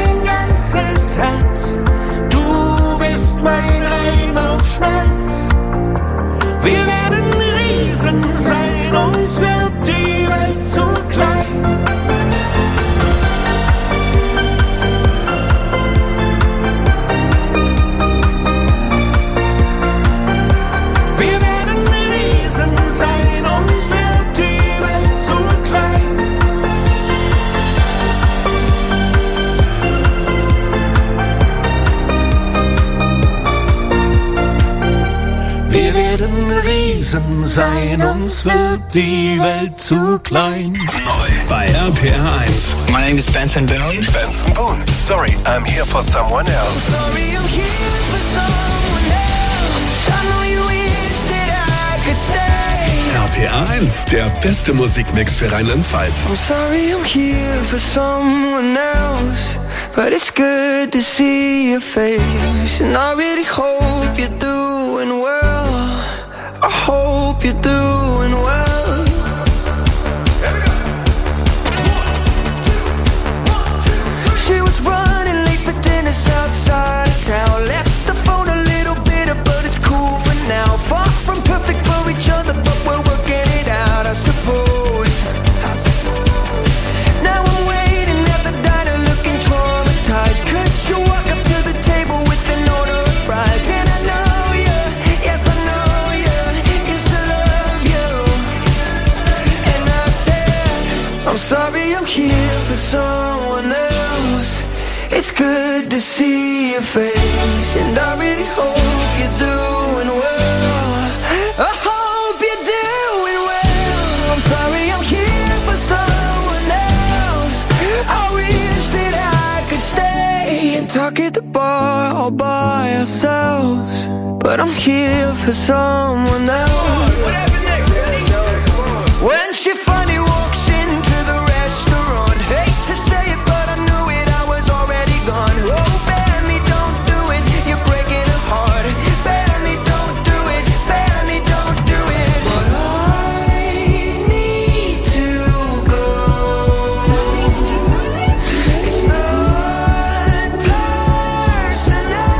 Wir werden Riesen sein, uns wird die Welt zu klein. Wir werden Riesen sein, uns wird die Welt zu klein. Wir werden Riesen sein, uns wird die Welt zu klein. Neu bei R P R eins. My name is Benson Boone. Benson Boone. Sorry, I'm here for someone else. Sorry, I'm here for someone else. I know you wish that I could stay. R P R eins, der beste Musikmix für Rheinland-Pfalz. I'm sorry, I'm here for someone else. But it's good to see your face. And I really hope you're doing well. I hope you're doing well. She was running late for dinner outside of town. Left the phone a little bitter, but it's cool for now. Far from perfect for each other, but we're working it out, I suppose. Now I'm waiting at the diner looking traumatized, 'cause you walk up to the table with an order of fries. And I know you, yes I know you, used to love you. And I said, I'm sorry, I'm here for someone else. It's good to see your face, and I really hope you're doing well. I hope you're doing well. I'm sorry, I'm here for someone else. I wish that I could stay and talk at the bar all by ourselves, but I'm here for someone else. When she finally walks into the restaurant, hate to say it, but I knew it, I was already gone. Oh, Benny, don't do it, you're breaking her heart. Benny, don't do it, Benny, don't do it. But I need to go. It's not personal.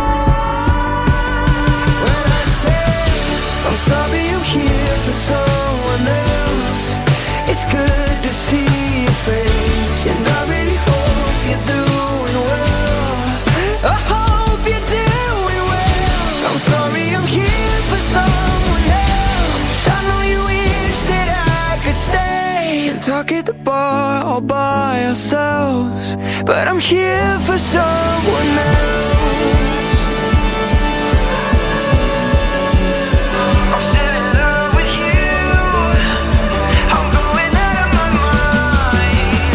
When I say I'm sorry, I'm here for someone else. It's good to see your face, and I really hope you're doing well. I hope you're doing well. I'm sorry, I'm here for someone else. I know you wish that I could stay and talk at the bar all by ourselves, but I'm here for someone else. I'm still in love with you. I'm going out of my mind.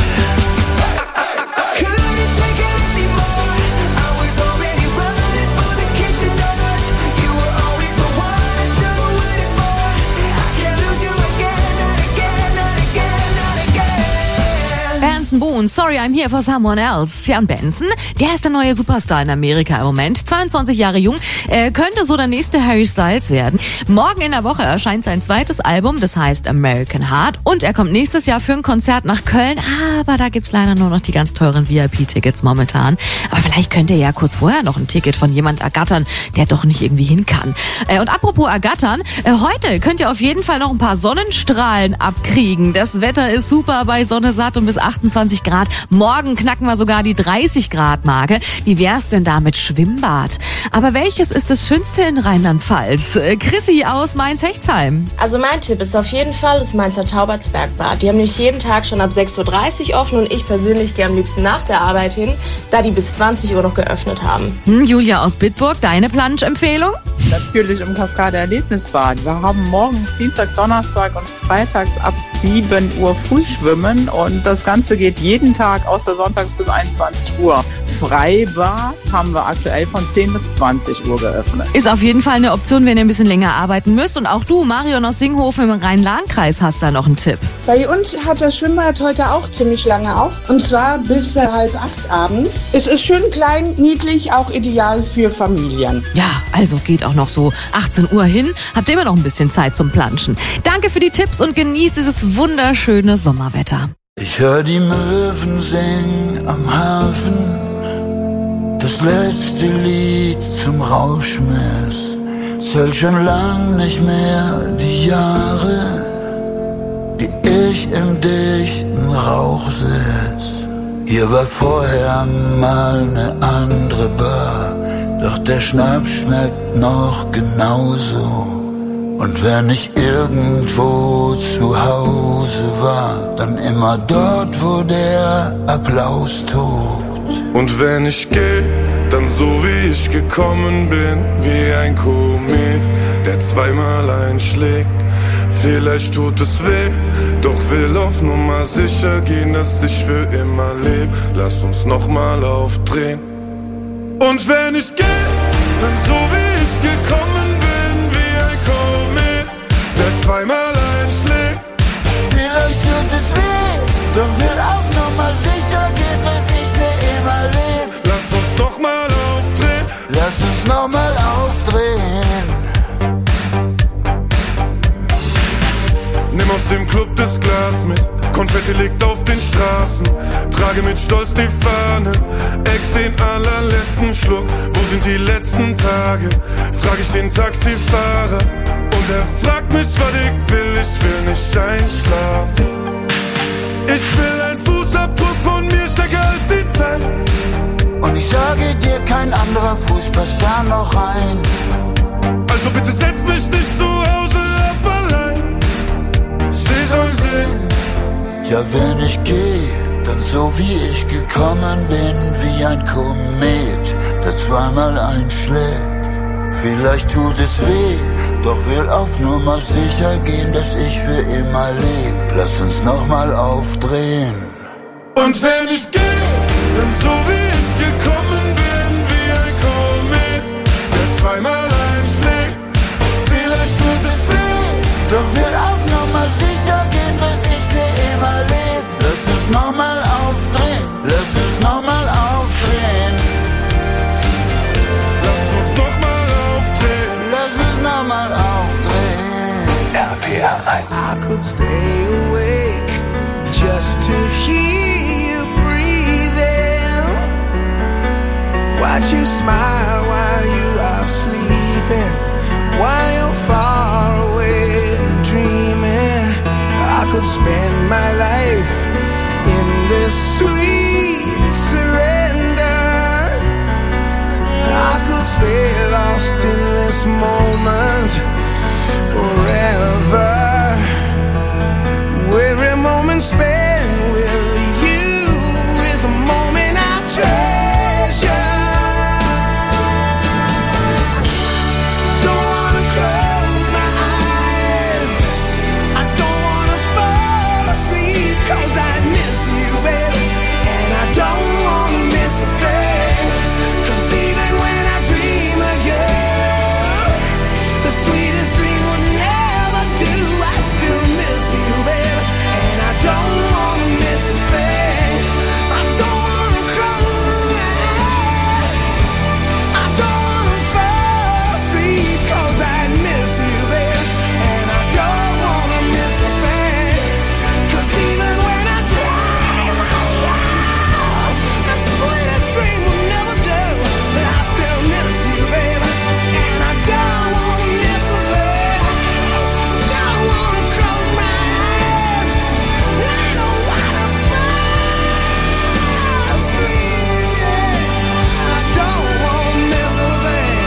Couldn't take it anymore. I was already running for the kitchen doors. You were always the one I should've waited for. I can't lose you again, not again, not again, not again. Benson Boone, Sorry, I'm here for someone else. Ja, und Benson, der ist der neue Superstar in Amerika im Moment. zweiundzwanzig Jahre jung, äh, könnte so der nächste Harry Styles werden. Morgen in der Woche erscheint sein zweites Album, das heißt American Heart. Und er kommt nächstes Jahr für ein Konzert nach Köln. Aber da gibt's leider nur noch die ganz teuren V I P-Tickets momentan. Aber vielleicht könnt ihr ja kurz vorher noch ein Ticket von jemand ergattern, der doch nicht irgendwie hin kann. Äh, und apropos ergattern, äh, heute könnt ihr auf jeden Fall noch ein paar Sonnenstrahlen abkriegen. Das Wetter ist super bei Sonne satt und bis achtundzwanzig Grad. Morgen knacken wir sogar die dreißig Grad Marke. Wie wär's denn da mit Schwimmbad? Aber welches ist das Schönste in Rheinland-Pfalz? Äh, Chrissy aus Mainz-Hechtsheim. Also mein Tipp ist auf jeden Fall das Mainzer Taubertsbergbad. Die haben nämlich jeden Tag schon ab sechs Uhr dreißig offen und ich persönlich gehe am liebsten nach der Arbeit hin, da die bis zwanzig Uhr noch geöffnet haben. Hm, Julia aus Bitburg, deine Planschempfehlung? Natürlich im Kaskade Erlebnisbad. Wir haben morgens, Dienstag, Donnerstag und freitags ab sieben Uhr Frühschwimmen und das Ganze geht jeden Tag außer sonntags bis einundzwanzig Uhr. Freibad haben wir aktuell von zehn bis zwanzig Uhr geöffnet. Ist auf jeden Fall eine Option, wenn ihr ein bisschen länger arbeiten müsst. Und auch du, Marion aus Singhofen im Rhein-Lahn-Kreis, hast da noch einen Tipp. Bei uns hat das Schwimmbad heute auch ziemlich lange auf. Und zwar bis halb acht abends. Es ist schön klein, niedlich, auch ideal für Familien. Ja, also geht auch noch so achtzehn Uhr hin. Habt ihr immer noch ein bisschen Zeit zum Planschen. Danke für die Tipps und genießt dieses wunderschöne Sommerwetter. Ich hör die Möwen singen am Hafen, das letzte Lied zum Rauschmiss. zähl schon lang nicht mehr die Jahre, die ich im dichten Rauch sitz. Hier war vorher mal ne andere Bar, doch der Schnaps schmeckt noch genauso. Und wenn ich irgendwo zu Hause war, dann immer dort, wo der Applaus tobt. Und wenn ich geh, dann so wie ich gekommen bin, wie ein Komet, der zweimal einschlägt. Vielleicht tut es weh, doch will auf Nummer sicher gehen, dass ich für immer leb. Lass uns nochmal aufdrehen. Und wenn ich geh, dann so wie ich gekommen bin, wie ein Komet, der zweimal einschlägt. Vielleicht tut es weh, doch will auf Nummer sicher gehen, dass ich für immer leb. Lass uns doch mal aufdrehen. Lass uns noch mal aufdrehen. Nimm aus dem Club das Glas mit, Konfetti liegt auf den Straßen. Trage mit Stolz die Fahne, ex den allerletzten Schluck. Wo sind die letzten Tage? Frag ich den Taxifahrer. Und er fragt mich, was ich will, ich will nicht einschlafen. Ich will ein Fußabdruck von mir, stecke auf die Zeit. Und ich sage dir, kein anderer Fuß passt da noch rein. Also bitte setz mich nicht zu Hause ab allein. Sie soll sehen. Ja, wenn ich geh, dann so wie ich gekommen bin, wie ein Komet, der zweimal einschlägt. Vielleicht tut es weh, doch will auf Nummer sicher gehen, dass ich für immer leb. Lass uns nochmal aufdrehen. Und wenn ich geh, dann so wie ich gekommen bin, wie ein Komet, der zweimal einschlägt. Vielleicht tut es weh, doch will auf Nummer sicher gehen, dass ich für immer leb. Lass uns nochmal aufdrehen, lass uns nochmal aufdrehen. Lass uns nochmal aufdrehen. Lass uns nochmal aufdrehen. R P R eins. I could stay awake just to hear you breathing. Watch you smile while you are sleeping, while you're far away and dreaming. I could spend my life in this sweet surrender. I could stay lost in this moment forever. Every moment spent with you is a moment I treasure. Don't wanna close my eyes, I don't wanna fall asleep, 'cause I miss you, baby, and I don't wanna miss a thing. 'Cause even when I dream of you, the sweetest dream would never do. I still miss you, baby, and I don't wanna miss a thing. I don't wanna close my eyes, I don't wanna fall asleep, 'cause I miss you, baby, and I don't wanna miss a thing. 'Cause even when I dream of you, the sweetest dream will never do. But I still miss you, baby, and I don't wanna miss a thing. Don't wanna close my eyes, I don't wanna fall asleep, yeah. I don't wanna miss a thing.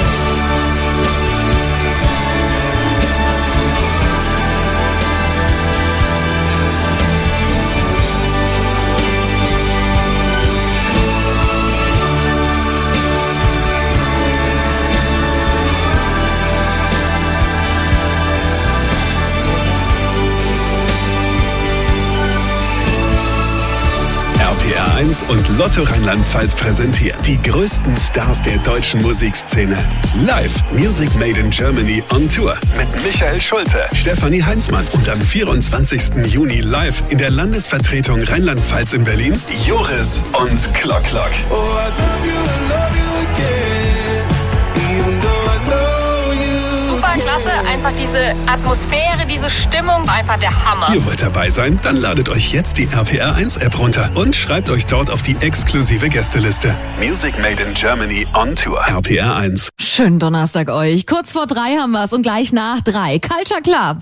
R P R eins und Lotto Rheinland-Pfalz präsentiert die größten Stars der deutschen Musikszene. Live Music Made in Germany on Tour mit Michael Schulte, Stefanie Heinzmann und am vierundzwanzigsten Juni live in der Landesvertretung Rheinland-Pfalz in Berlin Joris und Klock Klock. Oh, I love you, I love you again, even though I know you. Super klasse, ein einfach diese Atmosphäre, diese Stimmung, einfach der Hammer. Ihr wollt dabei sein? Dann ladet euch jetzt die R P R eins App runter und schreibt euch dort auf die exklusive Gästeliste. Music Made in Germany on Tour. R P R eins. Schönen Donnerstag euch. Kurz vor drei haben wir's und gleich nach drei. Culture Club.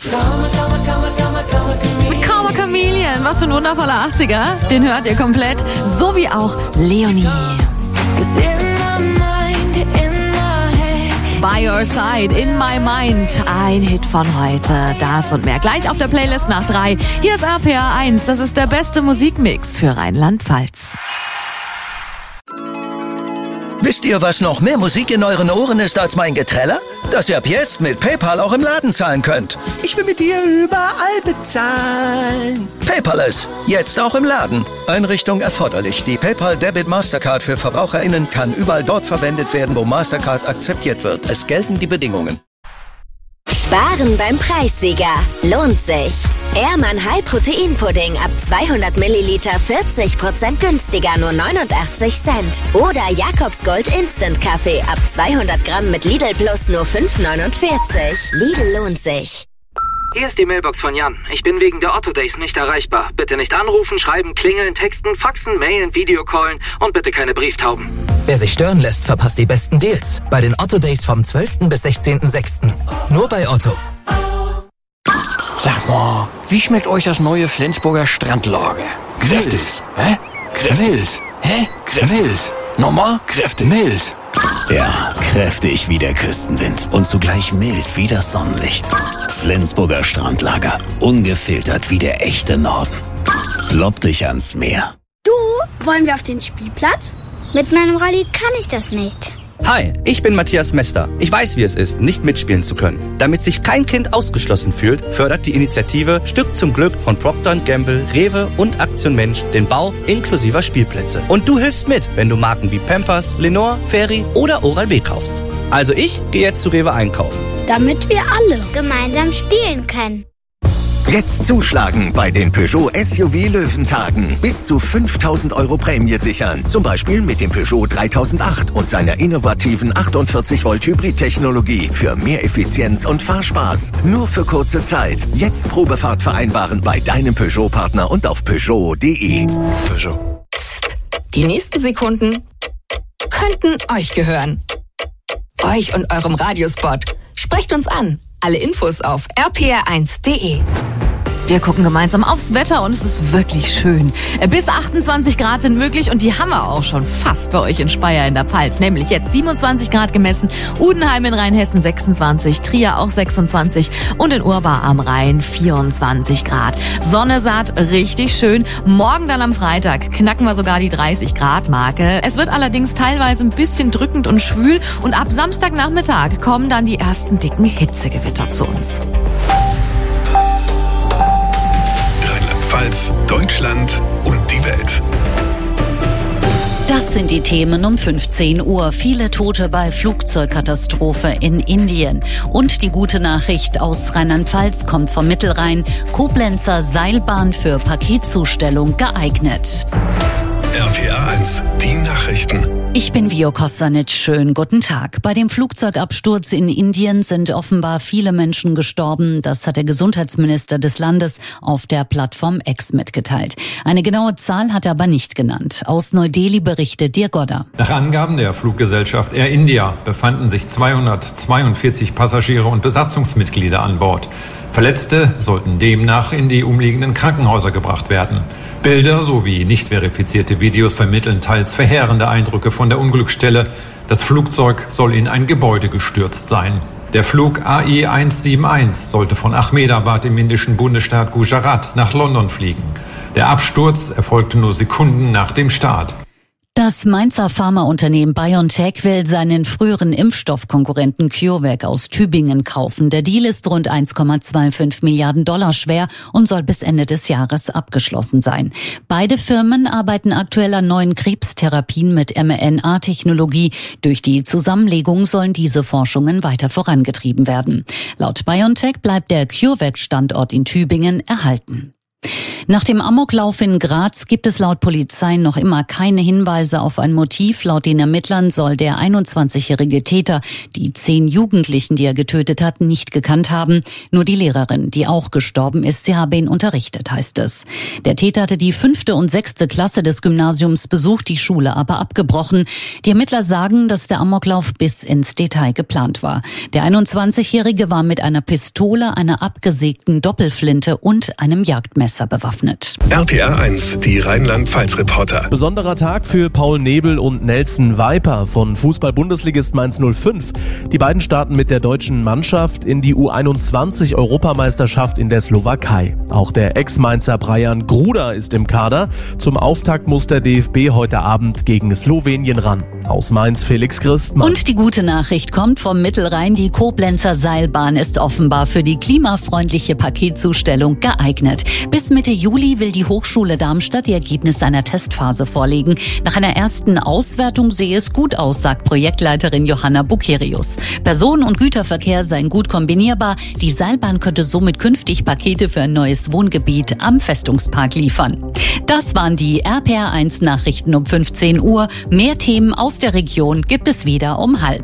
Mit Karma Chameleon. Was für ein wundervoller achtziger. Den hört ihr komplett. So wie auch Leonie. By Your Side, In My Mind, ein Hit von heute. Das und mehr gleich auf der Playlist nach drei. Hier ist R P R eins, das ist der beste Musikmix für Rheinland-Pfalz. Wisst ihr, was noch mehr Musik in euren Ohren ist als mein Geträller? Dass ihr ab jetzt mit PayPal auch im Laden zahlen könnt. Ich will mit dir überall bezahlen. Paperless, jetzt auch im Laden. Einrichtung erforderlich. Die PayPal Debit Mastercard für VerbraucherInnen kann überall dort verwendet werden, wo Mastercard akzeptiert wird. Es gelten die Bedingungen. Sparen beim Preissieger. Lohnt sich. Ehrmann High Protein Pudding ab zweihundert Milliliter vierzig Prozent günstiger, nur neunundachtzig Cent. Oder Jakobs Gold Instant Kaffee ab zweihundert Gramm mit Lidl Plus nur fünf neunundvierzig. Lidl lohnt sich. Hier ist die Mailbox von Jan. Ich bin wegen der Otto Days nicht erreichbar. Bitte nicht anrufen, schreiben, klingeln, texten, faxen, mailen, Videocallen und bitte keine Brieftauben. Wer sich stören lässt, verpasst die besten Deals. Bei den Otto Days vom zwölften bis sechzehnten sechsten Nur bei Otto. Sag mal, wie schmeckt euch das neue Flensburger Strandlager? Kräftig. Hä? Kräftig. Mild. Hä? Kräftig. Mild. Nochmal? Kräftig. Mild. Ja, kräftig wie der Küstenwind und zugleich mild wie das Sonnenlicht. Flensburger Strandlager. Ungefiltert wie der echte Norden. Klopp dich ans Meer. Du, wollen wir auf den Spielplatz? Mit meinem Rolli kann ich das nicht. Hi, ich bin Matthias Mester. Ich weiß, wie es ist, nicht mitspielen zu können. Damit sich kein Kind ausgeschlossen fühlt, fördert die Initiative Stück zum Glück von Procter und Gamble, Rewe und Aktion Mensch den Bau inklusiver Spielplätze. Und du hilfst mit, wenn du Marken wie Pampers, Lenore, Fairy oder Oral-B kaufst. Also ich gehe jetzt zu Rewe einkaufen. Damit wir alle gemeinsam spielen können. Jetzt zuschlagen bei den Peugeot S U V Löwentagen. Bis zu fünftausend Euro Prämie sichern. Zum Beispiel mit dem Peugeot dreitausendacht und seiner innovativen achtundvierzig Volt Hybrid-Technologie für mehr Effizienz und Fahrspaß. Nur für kurze Zeit. Jetzt Probefahrt vereinbaren bei deinem Peugeot-Partner und auf Peugeot punkt de. Peugeot. Psst. Die nächsten Sekunden könnten euch gehören. Euch und eurem Radiospot. Sprecht uns an. Alle Infos auf r p r eins punkt de. Wir gucken gemeinsam aufs Wetter und es ist wirklich schön. Bis achtundzwanzig Grad sind möglich und die haben wir auch schon fast bei euch in Speyer in der Pfalz. Nämlich jetzt siebenundzwanzig Grad gemessen, Udenheim in Rheinhessen sechsundzwanzig, Trier auch sechsundzwanzig und in Urbar am Rhein vierundzwanzig Grad. Sonne saat, richtig schön. Morgen dann am Freitag knacken wir sogar die dreißig Grad Marke. Es wird allerdings teilweise ein bisschen drückend und schwül und ab Samstagnachmittag kommen dann die ersten dicken Hitzegewitter zu uns. Rheinland-Pfalz, Deutschland und die Welt. Das sind die Themen um fünfzehn Uhr. Viele Tote bei Flugzeugkatastrophe in Indien. Und die gute Nachricht aus Rheinland-Pfalz kommt vom Mittelrhein. Koblenzer Seilbahn für Paketzustellung geeignet. R P R eins, die Nachrichten. Ich bin Vio Kostanic. Schönen guten Tag. Bei dem Flugzeugabsturz in Indien sind offenbar viele Menschen gestorben. Das hat der Gesundheitsminister des Landes auf der Plattform X mitgeteilt. Eine genaue Zahl hat er aber nicht genannt. Aus Neu-Delhi berichtet Dirk Godder. Nach Angaben der Fluggesellschaft Air India befanden sich zweihundertzweiundvierzig Passagiere und Besatzungsmitglieder an Bord. Verletzte sollten demnach in die umliegenden Krankenhäuser gebracht werden. Bilder sowie nicht verifizierte Videos vermitteln teils verheerende Eindrücke von der Unglücksstelle. Das Flugzeug soll in ein Gebäude gestürzt sein. Der Flug A I hunderteinundsiebzig sollte von Ahmedabad im indischen Bundesstaat Gujarat nach London fliegen. Der Absturz erfolgte nur Sekunden nach dem Start. Das Mainzer Pharmaunternehmen BioNTech will seinen früheren Impfstoffkonkurrenten CureVac aus Tübingen kaufen. Der Deal ist rund eins Komma fünfundzwanzig Milliarden Dollar schwer und soll bis Ende des Jahres abgeschlossen sein. Beide Firmen arbeiten aktuell an neuen Krebstherapien mit M R N A-Technologie. Durch die Zusammenlegung sollen diese Forschungen weiter vorangetrieben werden. Laut BioNTech bleibt der CureVac-Standort in Tübingen erhalten. Nach dem Amoklauf in Graz gibt es laut Polizei noch immer keine Hinweise auf ein Motiv. Laut den Ermittlern soll der einundzwanzigjährige Täter die zehn Jugendlichen, die er getötet hat, nicht gekannt haben. Nur die Lehrerin, die auch gestorben ist, sie habe ihn unterrichtet, heißt es. Der Täter hatte die fünfte und sechste Klasse des Gymnasiums besucht, die Schule aber abgebrochen. Die Ermittler sagen, dass der Amoklauf bis ins Detail geplant war. Der einundzwanzigjährige war mit einer Pistole, einer abgesägten Doppelflinte und einem Jagdmesser bewaffnet. R P R eins, die Rheinland-Pfalz-Reporter. Besonderer Tag für Paul Nebel und Nelson Viper von Fußball-Bundesligist Mainz null fünf. Die beiden starten mit der deutschen Mannschaft in die U einundzwanzig-Europameisterschaft in der Slowakei. Auch der Ex-Mainzer Brian Gruda ist im Kader. Zum Auftakt muss der D F B heute Abend gegen Slowenien ran. Aus Mainz Felix Christmann. Und die gute Nachricht kommt vom Mittelrhein. Die Koblenzer Seilbahn ist offenbar für die klimafreundliche Paketzustellung geeignet. Bis Mitte Juli will die Hochschule Darmstadt die Ergebnisse einer Testphase vorlegen. Nach einer ersten Auswertung sehe es gut aus, sagt Projektleiterin Johanna Bukerius. Personen- und Güterverkehr seien gut kombinierbar. Die Seilbahn könnte somit künftig Pakete für ein neues Wohngebiet am Festungspark liefern. Das waren die R P R eins Nachrichten um fünfzehn Uhr. Mehr Themen aus der Region gibt es wieder um halb.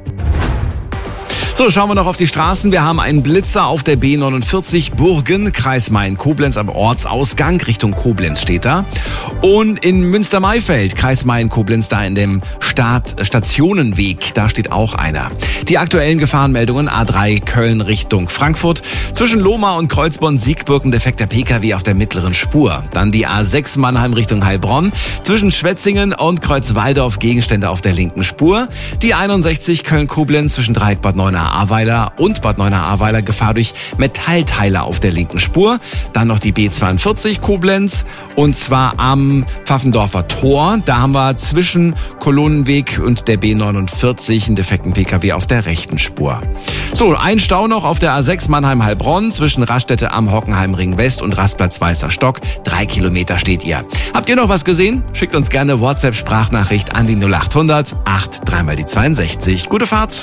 So, schauen wir noch auf die Straßen. Wir haben einen Blitzer auf der B neunundvierzig Burgen, Kreis Main-Koblenz am Ortsausgang, Richtung Koblenz steht da. Und in Münster-Maifeld, Kreis Main-Koblenz, da in dem Start Stationenweg, da steht auch einer. Die aktuellen Gefahrenmeldungen: A drei Köln Richtung Frankfurt. Zwischen Lohmar und Kreuzborn-Siegbürgen defekter P K W auf der mittleren Spur. Dann die A sechs Mannheim Richtung Heilbronn. Zwischen Schwetzingen und Kreuzwaldorf Gegenstände auf der linken Spur. Die einundsechzig Köln-Koblenz zwischen Dreieck-Bad Neuenahr-Ahrweiler und Bad Neuenahr-Ahrweiler Gefahr durch Metallteile auf der linken Spur. Dann noch die B zweiundvierzig Koblenz und zwar am Pfaffendorfer Tor. Da haben wir zwischen Kolonnenweg und der B neunundvierzig einen defekten P K W auf der rechten Spur. So, ein Stau noch auf der A sechs Mannheim-Heilbronn zwischen Raststätte am Hockenheimring West und Rastplatz Weißer Stock. Drei Kilometer steht ihr. Habt ihr noch was gesehen? Schickt uns gerne WhatsApp-Sprachnachricht an die null acht hundert acht drei mal die zweiundsechzig. Gute Fahrt!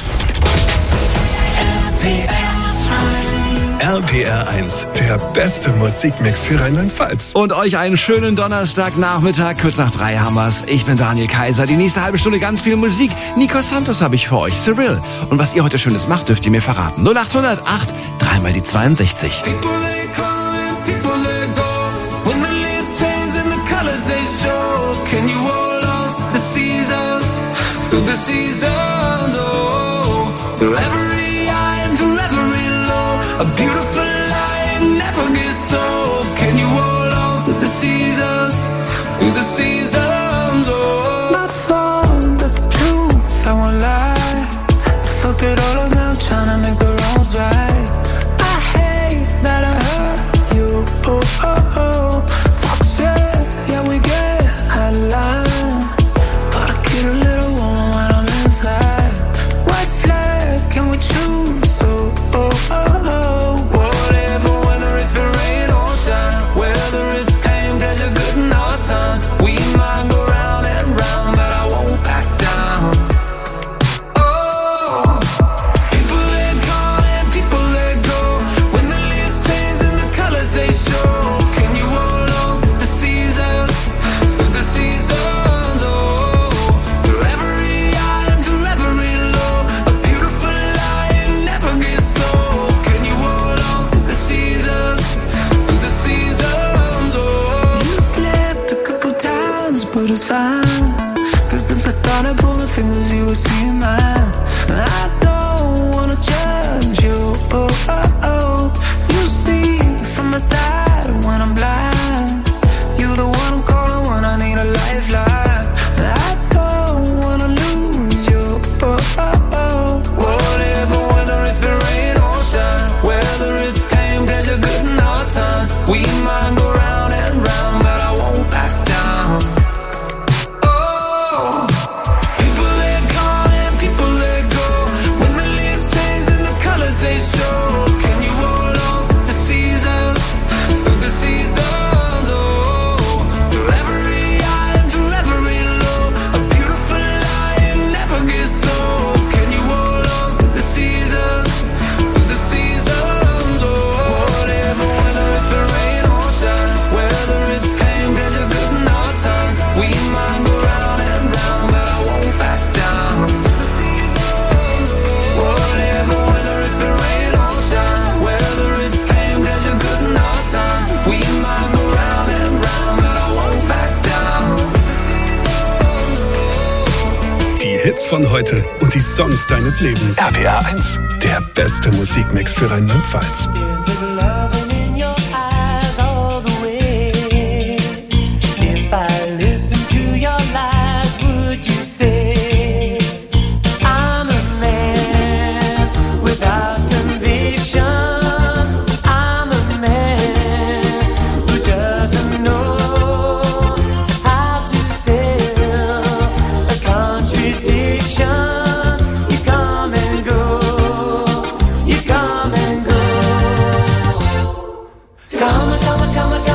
R P R eins, der beste Musikmix für Rheinland-Pfalz. Und euch einen schönen Donnerstagnachmittag. Kurz nach drei haben wir's. Ich bin Daniel Kaiser. Die nächste halbe Stunde ganz viel Musik. Nico Santos habe ich für euch. Cyril. Und was ihr heute Schönes macht, dürft ihr mir verraten. null acht hundert acht drei mal die zweiundsechzig. People they come and people they go. When the leaves change and the colors they show. Can you hold on to the seasons? Through the seasons, oh. Through every high and through every low. A beautiful line never gets old. Can you hold on to the seasons? Through the seasons, oh. Not fun, that's the truth, I won't lie. Fuck it all around, trying to make the wrongs right. I hate that I hurt you, oh, oh, oh. Talk shit, yeah, we get out of line. But I get a little warm when I'm inside. White flag, can we choose, oh, oh, oh, oh. Whatever, whether it's the rain or shine. Whether it's pain, pleasure, good and hard times. We might go round and round, but I won't back down. Oh, people let go and people let go. When the leaves change and the colors they show. Can you hold on to the seasons? Through the seasons, oh. Through every high and through every low. A beautiful line never gets old. Can you hold on to the seasons? Through the seasons, oh. You slipped a couple times, but it's fine. Cause if I started pulling fingers, you would see mine. I don't wanna judge you, oh, oh, oh. You see from my side when I'm blind. You're the one I'm calling when I need a lifeline. I don't wanna lose you, oh, oh, oh. Whatever, whether it's the rain or shine. Whether it's pain, pleasure, good and hard times. We might go round and round, but I won't back down. Oh, people let go and people let go. When the leaves change and the colors they show. Can you hold on to the seasons? von heute und die Songs deines Lebens. R P R eins, der beste Musikmix für Rheinland-Pfalz. Come on, come on, come on, come on.